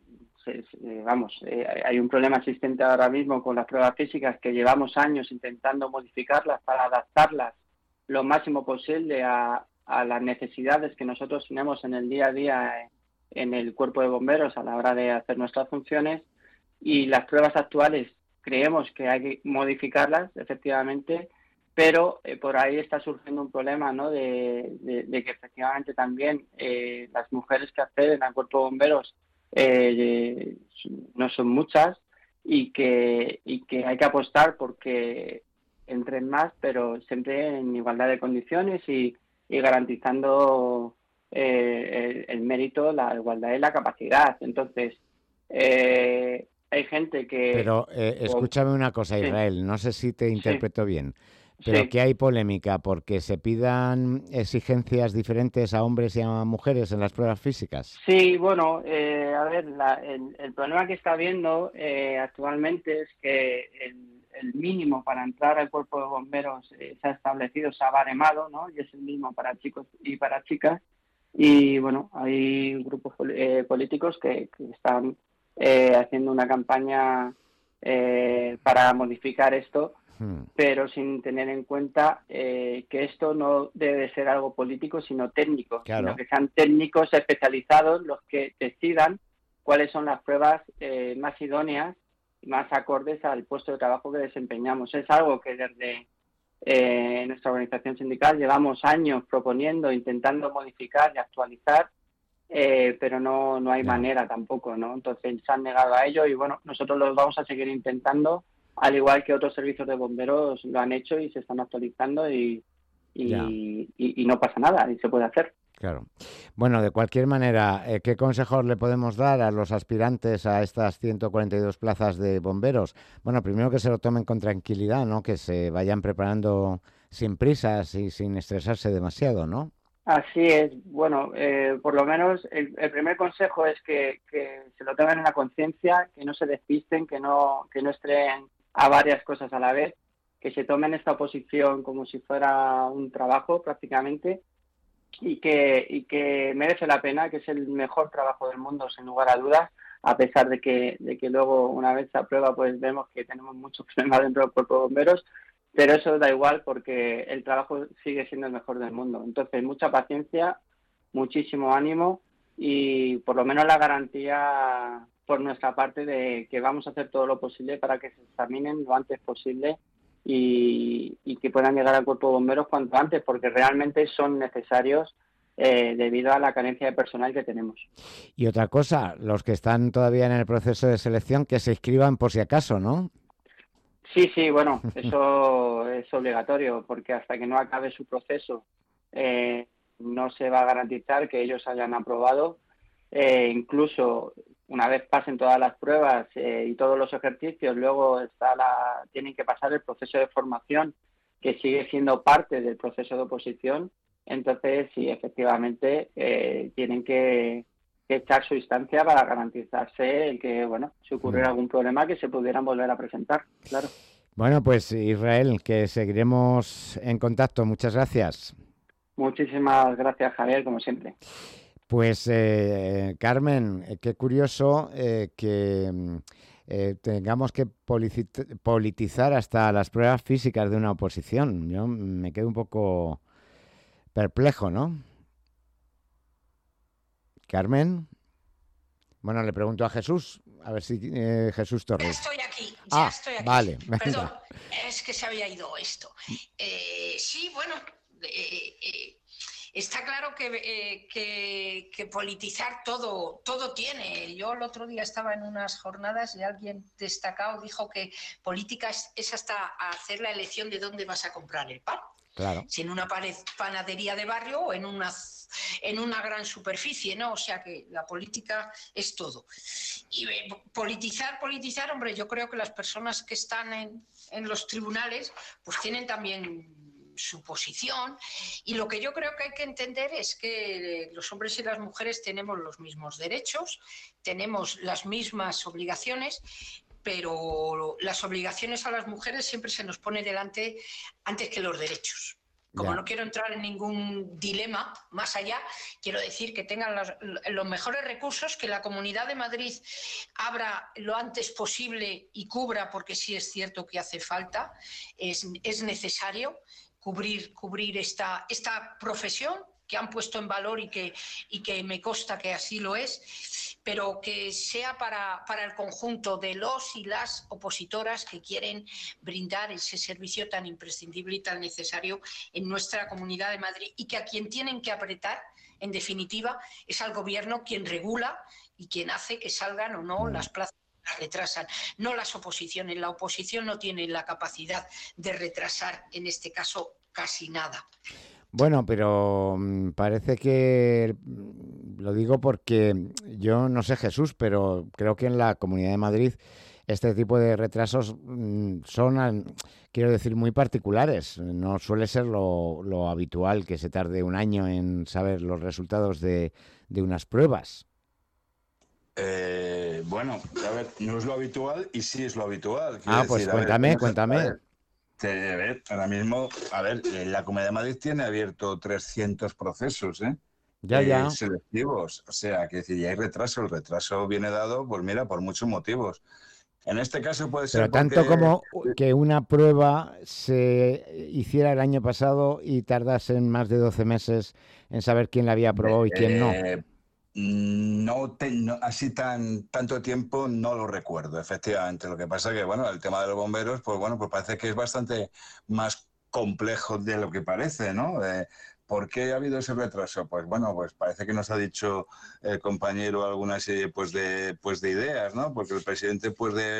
un problema existente ahora mismo con las pruebas físicas, que llevamos años intentando modificarlas para adaptarlas lo máximo posible a las necesidades que nosotros tenemos en el día a día en el cuerpo de bomberos a la hora de hacer nuestras funciones, y las pruebas actuales creemos que hay que modificarlas, efectivamente, pero por ahí está surgiendo un problema, ¿no? de que efectivamente también las mujeres que acceden al cuerpo de bomberos no son muchas, y que hay que apostar porque entren más, pero siempre en igualdad de condiciones y garantizando el mérito, la igualdad y la capacidad. Entonces, hay gente que... Pero escúchame una cosa, Israel, no sé si te interpreto bien, pero que hay polémica porque se pidan exigencias diferentes a hombres y a mujeres en las pruebas físicas. Sí, bueno, a ver, el problema que está habiendo actualmente es que el mínimo para entrar al cuerpo de bomberos se ha establecido, se ha baremado, ¿no? Y es el mismo para chicos y para chicas. Y bueno, hay grupos políticos que están haciendo una campaña para modificar esto, pero sin tener en cuenta que esto no debe ser algo político, sino técnico, sino que sean técnicos especializados los que decidan cuáles son las pruebas más idóneas y más acordes al puesto de trabajo que desempeñamos. Es algo que desde nuestra organización sindical llevamos años proponiendo, intentando modificar y actualizar, pero no hay manera tampoco, ¿no? Entonces se han negado a ello, y bueno, nosotros lo vamos a seguir intentando, al igual que otros servicios de bomberos lo han hecho y se están actualizando, y no pasa nada, y se puede hacer. Claro. Bueno, de cualquier manera, ¿qué consejos le podemos dar a los aspirantes a estas 142 plazas de bomberos? Bueno, primero que se lo tomen con tranquilidad, ¿no? Que se vayan preparando sin prisas y sin estresarse demasiado, ¿no? Así es. Bueno, por lo menos el primer consejo es que se lo tengan en la conciencia, que no se despisten, que no estreen a varias cosas a la vez, que se tomen esta oposición como si fuera un trabajo prácticamente, y que merece la pena, que es el mejor trabajo del mundo, sin lugar a dudas, a pesar de que luego, una vez se aprueba, pues vemos que tenemos muchos problemas dentro del cuerpo de bomberos, pero eso da igual porque el trabajo sigue siendo el mejor del mundo. Entonces, mucha paciencia, muchísimo ánimo, y por lo menos la garantía por nuestra parte de que vamos a hacer todo lo posible para que se examinen lo antes posible y que puedan llegar al cuerpo de bomberos cuanto antes, porque realmente son necesarios debido a la carencia de personal que tenemos. Y otra cosa, los que están todavía en el proceso de selección, que se inscriban por si acaso, ¿no? Sí, bueno, eso es obligatorio, porque hasta que no acabe su proceso no se va a garantizar que ellos hayan aprobado. Incluso una vez pasen todas las pruebas y todos los ejercicios, luego tienen que pasar el proceso de formación, que sigue siendo parte del proceso de oposición. Entonces, sí, efectivamente, tienen que echar su instancia para garantizarse el que, bueno, si ocurriera algún problema, que se pudieran volver a presentar, claro. Bueno, pues Israel, que seguiremos en contacto. Muchas gracias. Muchísimas gracias, Javier, como siempre. Pues Carmen, qué curioso que tengamos que politizar hasta las pruebas físicas de una oposición. Yo me quedo un poco perplejo, ¿no? Carmen. Bueno, le pregunto a Jesús, a ver si Jesús Torres. Ya estoy aquí. Vale. Perdón, es que se había ido esto. Sí, bueno, está claro que politizar todo tiene. Yo el otro día estaba en unas jornadas y alguien destacado dijo que política es hasta hacer la elección de dónde vas a comprar el pan. Claro. Si en una panadería de barrio o en una gran superficie, ¿no? O sea que la política es todo. Y politizar, hombre, yo creo que las personas que están en los tribunales pues tienen también su posición, y lo que yo creo que hay que entender es que los hombres y las mujeres tenemos los mismos derechos, tenemos las mismas obligaciones, pero las obligaciones a las mujeres siempre se nos pone delante antes que los derechos. Como no quiero entrar en ningún dilema más allá, quiero decir que tengan los mejores recursos, que la Comunidad de Madrid abra lo antes posible y cubra, porque sí es cierto que hace falta, es necesario cubrir esta profesión que han puesto en valor y que me consta que así lo es, pero que sea para el conjunto de los y las opositoras que quieren brindar ese servicio tan imprescindible y tan necesario en nuestra Comunidad de Madrid, y que a quien tienen que apretar, en definitiva, es al Gobierno quien regula y quien hace que salgan o no las plazas. Retrasan, no las oposiciones. La oposición no tiene la capacidad de retrasar, en este caso, casi nada. Bueno, pero parece que, lo digo porque yo no sé Jesús, pero creo que en la Comunidad de Madrid este tipo de retrasos son, quiero decir, muy particulares. No suele ser lo habitual que se tarde un año en saber los resultados de unas pruebas. Bueno, a ver, no es lo habitual y sí es lo habitual. Pues cuéntame. Ahora mismo, la Comunidad de Madrid tiene abierto 300 procesos, Ya. selectivos. O sea, que si ya hay retraso, el retraso viene dado, pues mira, por muchos motivos. En este caso puede ser. Pero tanto como que una prueba se hiciera el año pasado y tardasen más de 12 meses en saber quién la había aprobado y quién no. No, así tanto tiempo no lo recuerdo, efectivamente. Lo que pasa que, bueno, el tema de los bomberos, pues bueno, pues parece que es bastante más complejo de lo que parece, ¿no? ¿Por qué ha habido ese retraso? Pues bueno, pues parece que nos ha dicho el compañero alguna serie de ideas, ¿no? Porque el presidente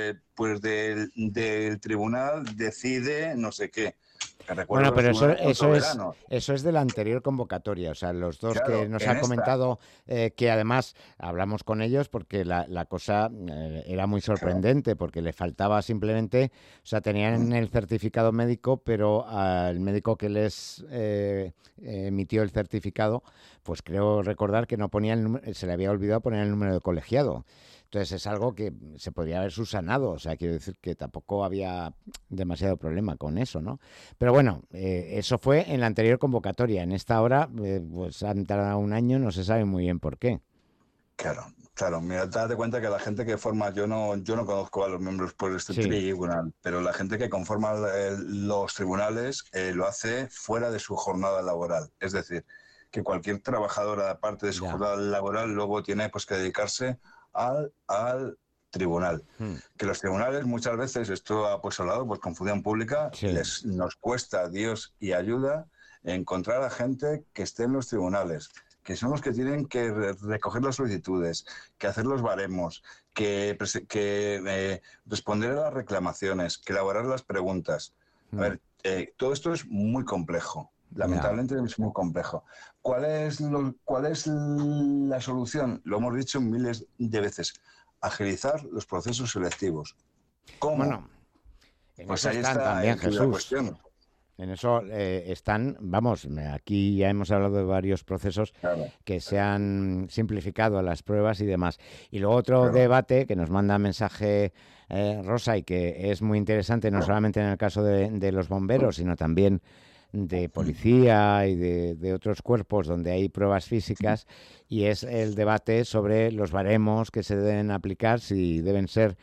del tribunal decide no sé qué. Bueno, pero eso es de la anterior convocatoria, o sea, los dos que nos ha comentado, que además hablamos con ellos porque la cosa era muy sorprendente, porque le faltaba simplemente, o sea, tenían el certificado médico, pero al médico que les emitió el certificado, pues creo recordar que no ponía se le había olvidado poner el número de colegiado. Entonces es algo que se podría haber subsanado, o sea, quiero decir que tampoco había demasiado problema con eso, ¿no? Pero bueno, eso fue en la anterior convocatoria. En esta hora, pues han tardado un año, no se sabe muy bien por qué. Claro, mira, date cuenta que la gente que forma, yo no conozco a los miembros por este tribunal, pero la gente que conforma los tribunales lo hace fuera de su jornada laboral. Es decir, que cualquier trabajadora, aparte de su jornada laboral, luego tiene pues que dedicarse al tribunal. Que los tribunales muchas veces, esto ha hablado, pues con función pública, nos cuesta Dios y ayuda encontrar a gente que esté en los tribunales, que son los que tienen que recoger las solicitudes, que hacer los baremos, que responder a las reclamaciones, que elaborar las preguntas. A ver, todo esto es muy complejo. Lamentablemente es muy complejo. ¿Cuál es la solución? Lo hemos dicho miles de veces. Agilizar los procesos selectivos. ¿Cómo? Bueno, pues ahí está también, Jesús. la cuestión. En eso están, vamos, aquí ya hemos hablado de varios procesos que se han simplificado las pruebas y demás. Y luego otro debate que nos manda mensaje Rosa y que es muy interesante, no solamente en el caso de los bomberos, sino también de policía y de otros cuerpos donde hay pruebas físicas, y es el debate sobre los baremos que se deben aplicar, si deben ser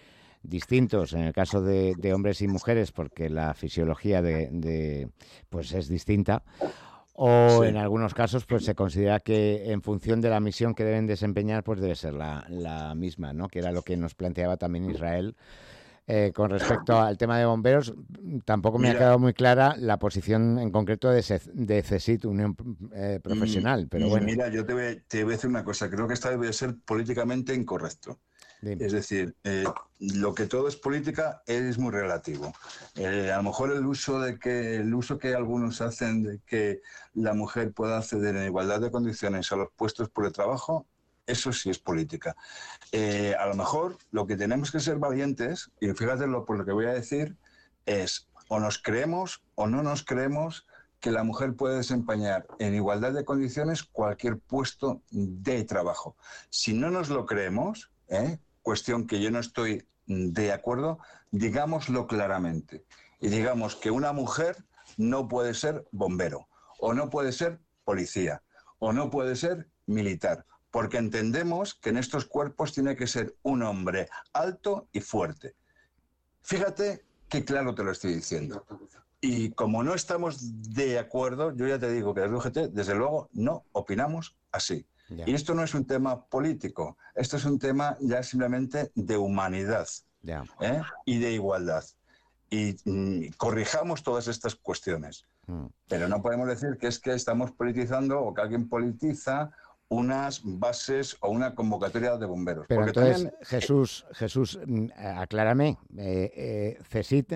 distintos en el caso de hombres y mujeres, porque la fisiología pues es distinta. O en algunos casos pues se considera que en función de la misión que deben desempeñar pues debe ser la misma, ¿no? Que era lo que nos planteaba también Israel. Con respecto al tema de bomberos, tampoco me ha quedado muy clara la posición en concreto de CSIC, Unión Profesional, pero bueno. Mira, yo te voy a decir una cosa, creo que esta debe ser políticamente incorrecto. Dime. Es decir, lo que todo es política es muy relativo. A lo mejor el uso que algunos hacen de que la mujer pueda acceder en igualdad de condiciones a los puestos por el trabajo, eso sí es política. A lo mejor lo que tenemos que ser valientes, y fíjate por lo que voy a decir, es o nos creemos o no nos creemos que la mujer puede desempeñar en igualdad de condiciones cualquier puesto de trabajo. Si no nos lo creemos, cuestión que yo no estoy de acuerdo, digámoslo claramente. Y digamos que una mujer no puede ser bombero, o no puede ser policía, o no puede ser militar, porque entendemos que en estos cuerpos tiene que ser un hombre alto y fuerte. Fíjate qué claro te lo estoy diciendo. Y como no estamos de acuerdo, yo ya te digo que desde UGT, desde luego, no opinamos así. Ya. Y esto no es un tema político, esto es un tema ya simplemente de humanidad y de igualdad. Y corrijamos todas estas cuestiones. Pero no podemos decir que es que estamos politizando o que alguien politiza unas bases o una convocatoria de bomberos. Pero porque entonces, también, Jesús, aclárame, CSIC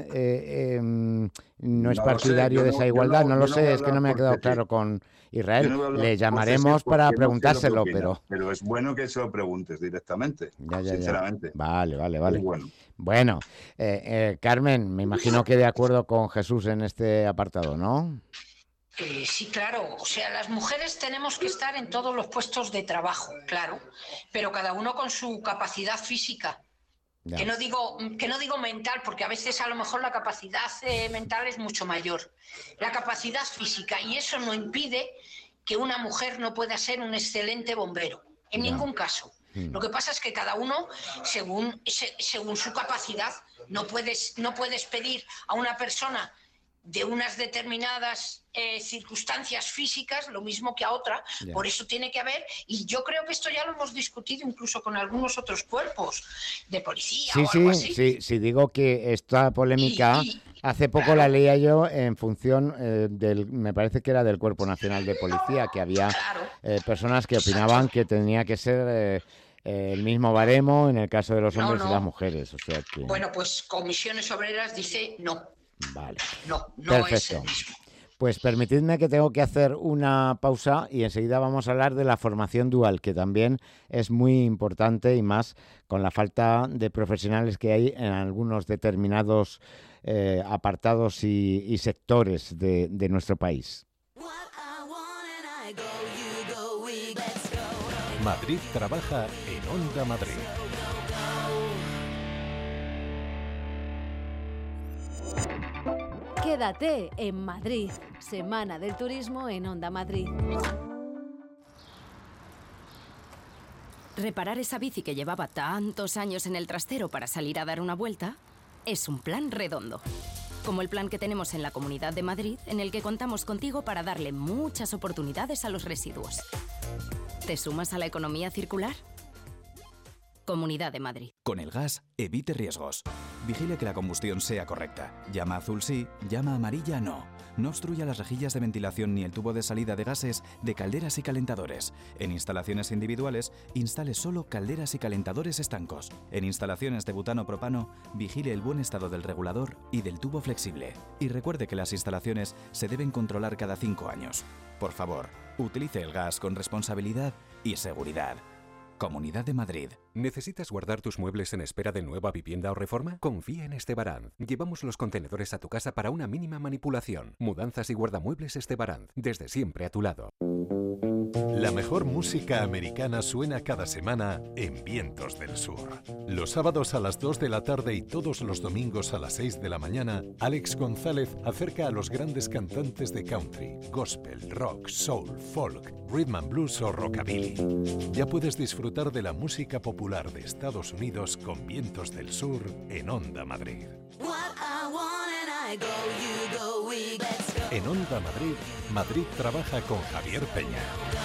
no es partidario de esa igualdad, no lo sé, es que no me ha quedado claro con Israel. Le llamaremos para preguntárselo, pero es bueno que se lo preguntes directamente, sinceramente. Vale. Bueno, Carmen, me imagino que de acuerdo con Jesús en este apartado, ¿no? Sí, claro. O sea, las mujeres tenemos que estar en todos los puestos de trabajo, claro, pero cada uno con su capacidad física. Que no digo mental, porque a veces a lo mejor la capacidad mental es mucho mayor. La capacidad física, y eso no impide que una mujer no pueda ser un excelente bombero, en ningún caso. Lo que pasa es que cada uno, según su capacidad, no puedes pedir a una persona de unas determinadas circunstancias físicas, lo mismo que a otra, por eso tiene que haber, y yo creo que esto ya lo hemos discutido incluso con algunos otros cuerpos de policía o algo así. Sí, digo que esta polémica, hace poco la leía yo en función me parece que era del Cuerpo Nacional de Policía, que había personas que opinaban que tenía que ser el mismo baremo en el caso de los hombres y las mujeres. O sea que... Bueno, pues Comisiones Obreras dice no. Vale. No perfecto. Es el mismo. Pues permitidme que tengo que hacer una pausa y enseguida vamos a hablar de la formación dual, que también es muy importante y más con la falta de profesionales que hay en algunos determinados apartados y sectores de nuestro país. Madrid trabaja en Onda Madrid. Quédate en Madrid, Semana del Turismo en Onda Madrid. Reparar esa bici que llevaba tantos años en el trastero para salir a dar una vuelta es un plan redondo. Como el plan que tenemos en la Comunidad de Madrid, en el que contamos contigo para darle muchas oportunidades a los residuos. ¿Te sumas a la economía circular? Comunidad de Madrid. Con el gas, evite riesgos. Vigile que la combustión sea correcta. Llama azul sí, llama amarilla no. No obstruya las rejillas de ventilación ni el tubo de salida de gases de calderas y calentadores. En instalaciones individuales, instale solo calderas y calentadores estancos. En instalaciones de butano-propano, vigile el buen estado del regulador y del tubo flexible. Y recuerde que las instalaciones se deben controlar cada 5 años. Por favor, utilice el gas con responsabilidad y seguridad. Comunidad de Madrid. ¿Necesitas guardar tus muebles en espera de nueva vivienda o reforma? Confía en Estebaranz. Llevamos los contenedores a tu casa para una mínima manipulación. Mudanzas y guardamuebles Estebaranz. Desde siempre a tu lado. La mejor música americana suena cada semana en Vientos del Sur. Los sábados a las 2 de la tarde y todos los domingos a las 6 de la mañana, Alex González acerca a los grandes cantantes de country, gospel, rock, soul, folk, rhythm and blues o rockabilly. Ya puedes disfrutar de la música popular de Estados Unidos con Vientos del Sur en Onda Madrid. En Onda Madrid, Madrid trabaja con Javier Peña.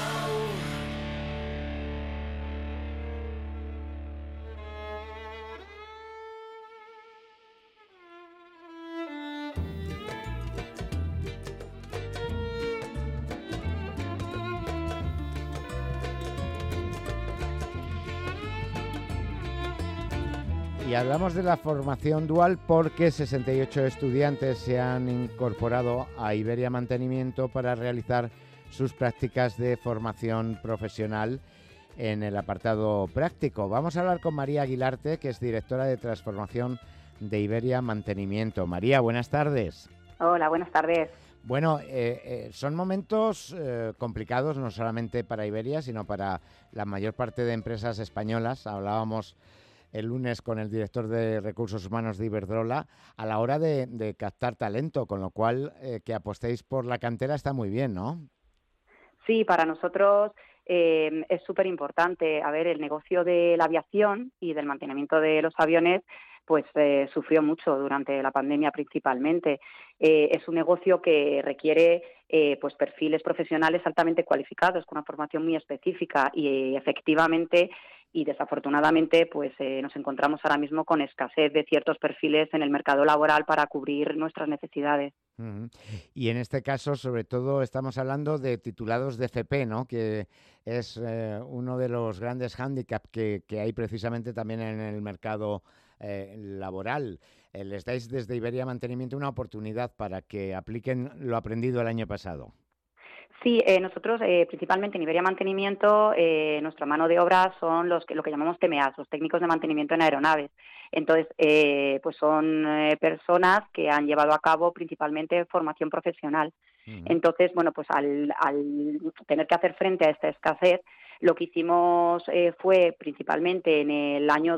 Y hablamos de la formación dual porque 68 estudiantes se han incorporado a Iberia Mantenimiento para realizar sus prácticas de formación profesional en el apartado práctico. Vamos a hablar con María Aguilarte, que es directora de transformación de Iberia Mantenimiento. María, buenas tardes. Hola, buenas tardes. Bueno, son momentos complicados no solamente para Iberia, sino para la mayor parte de empresas españolas. Hablábamos el lunes con el director de Recursos Humanos de Iberdrola a la hora de captar talento, con lo cual que apostéis por la cantera está muy bien, ¿no? Sí, para nosotros es súper importante. A ver, el negocio de la aviación y del mantenimiento de los aviones pues sufrió mucho durante la pandemia principalmente. Es un negocio que requiere pues perfiles profesionales altamente cualificados, con una formación muy específica y efectivamente y desafortunadamente pues nos encontramos ahora mismo con escasez de ciertos perfiles en el mercado laboral para cubrir nuestras necesidades. Uh-huh. Y en este caso, sobre todo, estamos hablando de titulados de FP, ¿no? Que es uno de los grandes hándicaps que hay precisamente también en el mercado laboral. Les dais desde Iberia Mantenimiento una oportunidad para que apliquen lo aprendido el año pasado. Sí, nosotros principalmente en Iberia Mantenimiento nuestra mano de obra son lo que llamamos TMAs, los técnicos de mantenimiento en aeronaves. Entonces, pues son personas que han llevado a cabo principalmente formación profesional. Entonces, bueno, pues al tener que hacer frente a esta escasez, lo que hicimos fue principalmente en el año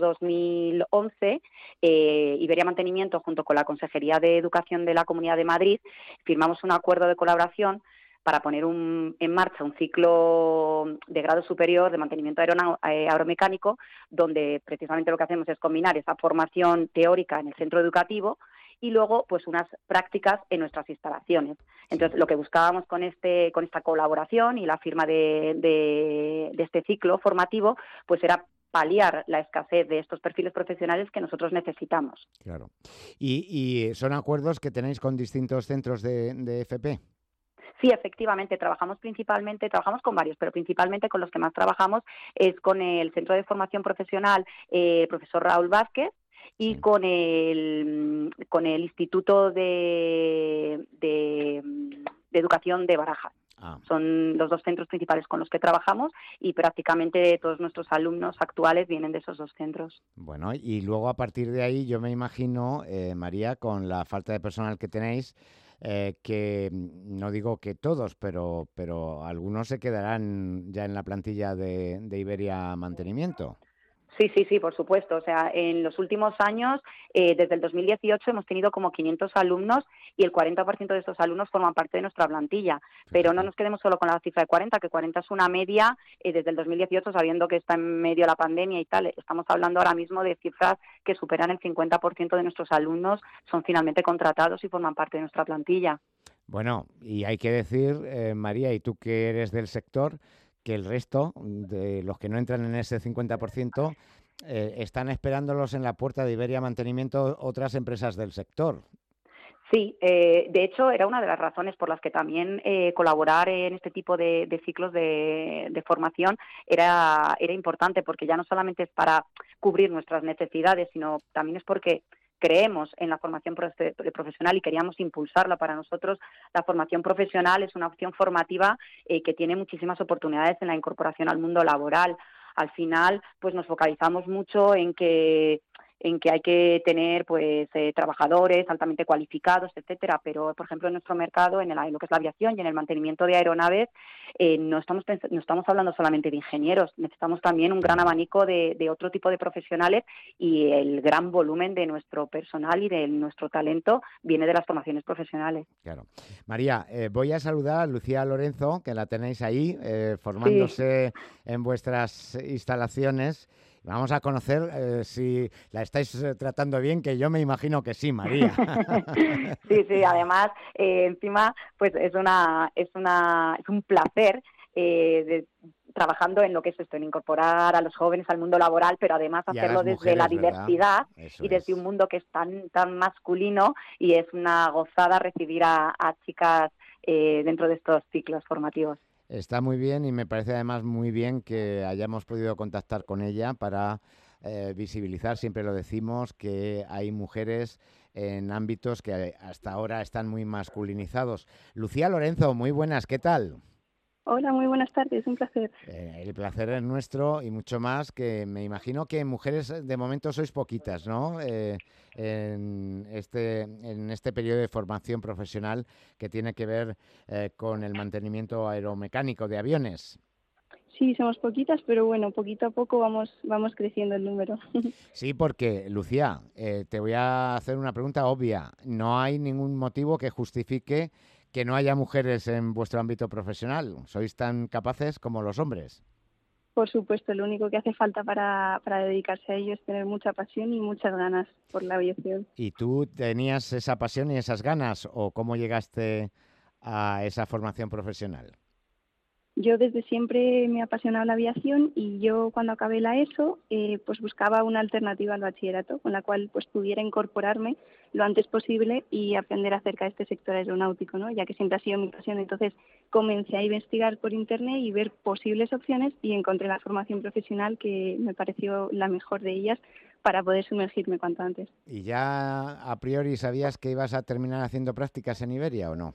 2011, Iberia Mantenimiento junto con la Consejería de Educación de la Comunidad de Madrid firmamos un acuerdo de colaboración para poner en marcha un ciclo de grado superior de mantenimiento aeromecánico, donde precisamente lo que hacemos es combinar esa formación teórica en el centro educativo y luego pues unas prácticas en nuestras instalaciones. Entonces, lo que buscábamos con esta colaboración y la firma de este ciclo formativo, pues era paliar la escasez de estos perfiles profesionales que nosotros necesitamos. Claro. ¿Y son acuerdos que tenéis con distintos centros de FP? Sí, efectivamente, trabajamos con varios, pero principalmente con los que más trabajamos es con el Centro de Formación Profesional profesor Raúl Vázquez y con el Instituto de Educación de Barajas. Son los dos centros principales con los que trabajamos y prácticamente todos nuestros alumnos actuales vienen de esos dos centros. Bueno, y luego a partir de ahí yo me imagino, María, con la falta de personal que tenéis, que no digo que todos, pero algunos se quedarán ya en la plantilla de Iberia Mantenimiento. Sí, por supuesto. O sea, en los últimos años, desde el 2018, hemos tenido como 500 alumnos y el 40% de estos alumnos forman parte de nuestra plantilla. Pero no nos quedemos solo con la cifra de 40, que 40 es una media desde el 2018, sabiendo que está en medio de la pandemia y tal. Estamos hablando ahora mismo de cifras que superan el 50% de nuestros alumnos, son finalmente contratados y forman parte de nuestra plantilla. Bueno, y hay que decir, María, y tú que eres del sector, que el resto de los que no entran en ese 50% están esperándolos en la puerta de Iberia Mantenimiento otras empresas del sector. Sí, de hecho era una de las razones por las que también colaborar en este tipo de ciclos de formación era importante, porque ya no solamente es para cubrir nuestras necesidades, sino también es porque creemos en la formación profesional y queríamos impulsarla. Para nosotros la formación profesional es una opción formativa que tiene muchísimas oportunidades en la incorporación al mundo laboral. Al final, pues nos focalizamos mucho en que en que hay que tener pues trabajadores altamente cualificados, etcétera, pero por ejemplo en nuestro mercado, en lo que es la aviación y en el mantenimiento de aeronaves, no estamos hablando solamente de ingenieros, necesitamos también un gran abanico de otro tipo de profesionales, y el gran volumen de nuestro personal y de nuestro talento viene de las formaciones profesionales. Claro. María, voy a saludar a Lucía Lorenzo, que la tenéis ahí formándose en vuestras instalaciones. Vamos a conocer si la estáis tratando bien, que yo me imagino que sí, María. Sí, además, encima, pues es un placer trabajando en lo que es esto, en incorporar a los jóvenes al mundo laboral, pero además hacerlo desde la diversidad y desde un mundo que es tan masculino, y es una gozada recibir a chicas dentro de estos ciclos formativos. Está muy bien, y me parece además muy bien que hayamos podido contactar con ella para visibilizar, siempre lo decimos, que hay mujeres en ámbitos que hasta ahora están muy masculinizados. Lucía Lorenzo, muy buenas, ¿qué tal? Hola, muy buenas tardes, un placer. El placer es nuestro, y mucho más, que me imagino que mujeres de momento sois poquitas, ¿no? En este periodo de formación profesional que tiene que ver con el mantenimiento aeromecánico de aviones. Sí, somos poquitas, pero bueno, poquito a poco vamos creciendo el número. Sí, porque, Lucía, te voy a hacer una pregunta obvia. No hay ningún motivo que justifique que no haya mujeres en vuestro ámbito profesional. ¿Sois tan capaces como los hombres? Por supuesto, lo único que hace falta para dedicarse a ello es tener mucha pasión y muchas ganas por la aviación. ¿Y tú tenías esa pasión y esas ganas, o cómo llegaste a esa formación profesional? Yo desde siempre me ha apasionado la aviación, y yo cuando acabé la ESO pues buscaba una alternativa al bachillerato con la cual pues pudiera incorporarme lo antes posible y aprender acerca de este sector aeronáutico, ¿no? Ya que siempre ha sido mi pasión. Entonces comencé a investigar por internet y ver posibles opciones, y encontré la formación profesional que me pareció la mejor de ellas para poder sumergirme cuanto antes. ¿Y ya a priori sabías que ibas a terminar haciendo prácticas en Iberia o no?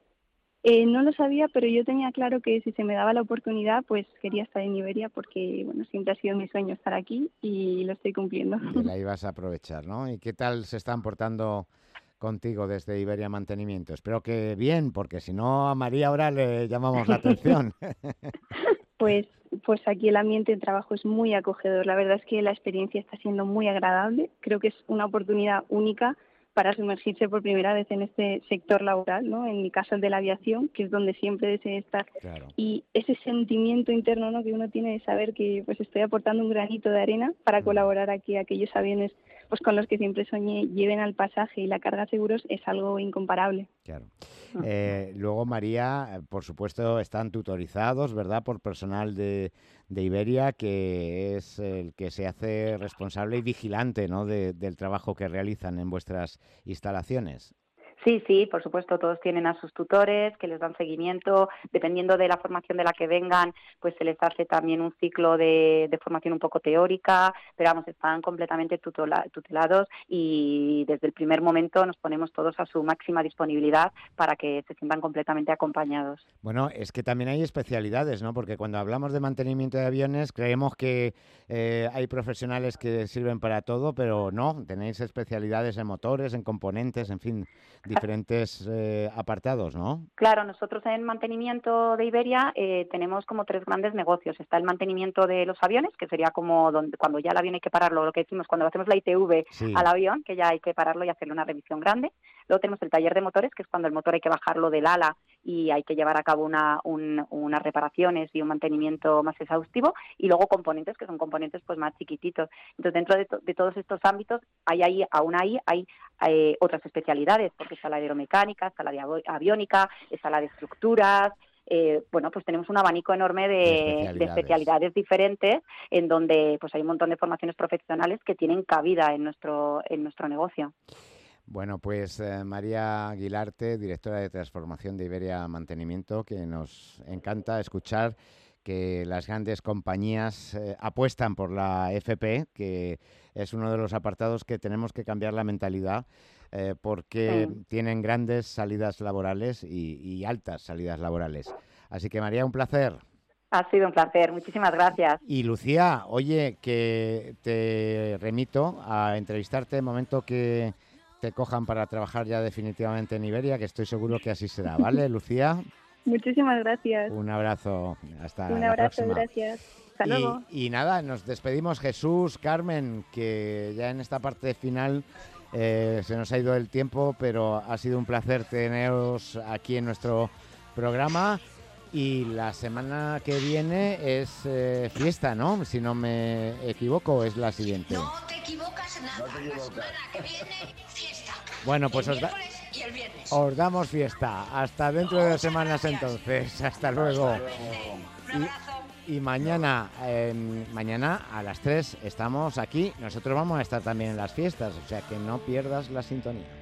No lo sabía, pero yo tenía claro que si se me daba la oportunidad, pues quería estar en Iberia, porque bueno, siempre ha sido mi sueño estar aquí y lo estoy cumpliendo. Y la ibas a aprovechar, ¿no? ¿Y qué tal se están portando contigo desde Iberia Mantenimiento? Espero que bien, porque si no a María ahora le llamamos la atención. Pues aquí el ambiente de trabajo es muy acogedor. La verdad es que la experiencia está siendo muy agradable. Creo que es una oportunidad única para sumergirse por primera vez en este sector laboral, ¿no? En mi caso el de la aviación, que es donde siempre deseé estar. Claro. Y ese sentimiento interno, ¿no?, que uno tiene de saber que pues estoy aportando un granito de arena para colaborar aquí a aquellos aviones pues con los que siempre soñé lleven al pasaje y la carga seguros, es algo incomparable. Claro. Luego, María, por supuesto, están tutorizados, ¿verdad?, por personal de Iberia, que es el que se hace responsable y vigilante, ¿no?, del trabajo que realizan en vuestras instalaciones. Sí, por supuesto, todos tienen a sus tutores que les dan seguimiento. Dependiendo de la formación de la que vengan, pues se les hace también un ciclo de formación un poco teórica, pero vamos, están completamente tutelados, y desde el primer momento nos ponemos todos a su máxima disponibilidad para que se sientan completamente acompañados. Bueno, es que también hay especialidades, ¿no? Porque cuando hablamos de mantenimiento de aviones creemos que hay profesionales que sirven para todo, pero no, tenéis especialidades en motores, en componentes, en fin, diferentes apartados, ¿no? Claro, nosotros en mantenimiento de Iberia tenemos como 3 grandes negocios. Está el mantenimiento de los aviones, que sería como cuando ya el avión hay que pararlo, lo que decimos cuando hacemos la ITV al avión, que ya hay que pararlo y hacerle una revisión grande. Luego tenemos el taller de motores, que es cuando el motor hay que bajarlo del ala y hay que llevar a cabo unas reparaciones y un mantenimiento más exhaustivo. Y luego componentes, que son componentes pues más chiquititos. Entonces, dentro de todos estos ámbitos hay otras especialidades, porque está la aeromecánica, está la de aviónica, está la de estructuras. Bueno, pues tenemos un abanico enorme de especialidades diferentes, en donde pues hay un montón de formaciones profesionales que tienen cabida en nuestro negocio. Bueno, pues María Aguilarte, directora de transformación de Iberia Mantenimiento, que nos encanta escuchar que las grandes compañías apuestan por la FP, que es uno de los apartados que tenemos que cambiar la mentalidad, porque tienen grandes salidas laborales y altas salidas laborales. Así que, María, un placer. Ha sido un placer, muchísimas gracias. Y Lucía, oye, que te remito a entrevistarte en el momento que te cojan para trabajar ya definitivamente en Iberia, que estoy seguro que así será, ¿vale, Lucía? Muchísimas gracias. Un abrazo, hasta Un la abrazo, próxima. gracias. Hasta luego. Y nada, nos despedimos, Jesús, Carmen, que ya en esta parte final se nos ha ido el tiempo, pero ha sido un placer teneros aquí en nuestro programa. Y la semana que viene es fiesta, ¿no? Si no me equivoco, es la siguiente. No te equivocas nada. La semana que viene, fiesta. Bueno, pues el miércoles y el viernes. os damos fiesta. Hasta dentro de 2 semanas entonces. Hasta luego. Y mañana, mañana a las 3 estamos aquí. Nosotros vamos a estar también en las fiestas, o sea que no pierdas la sintonía.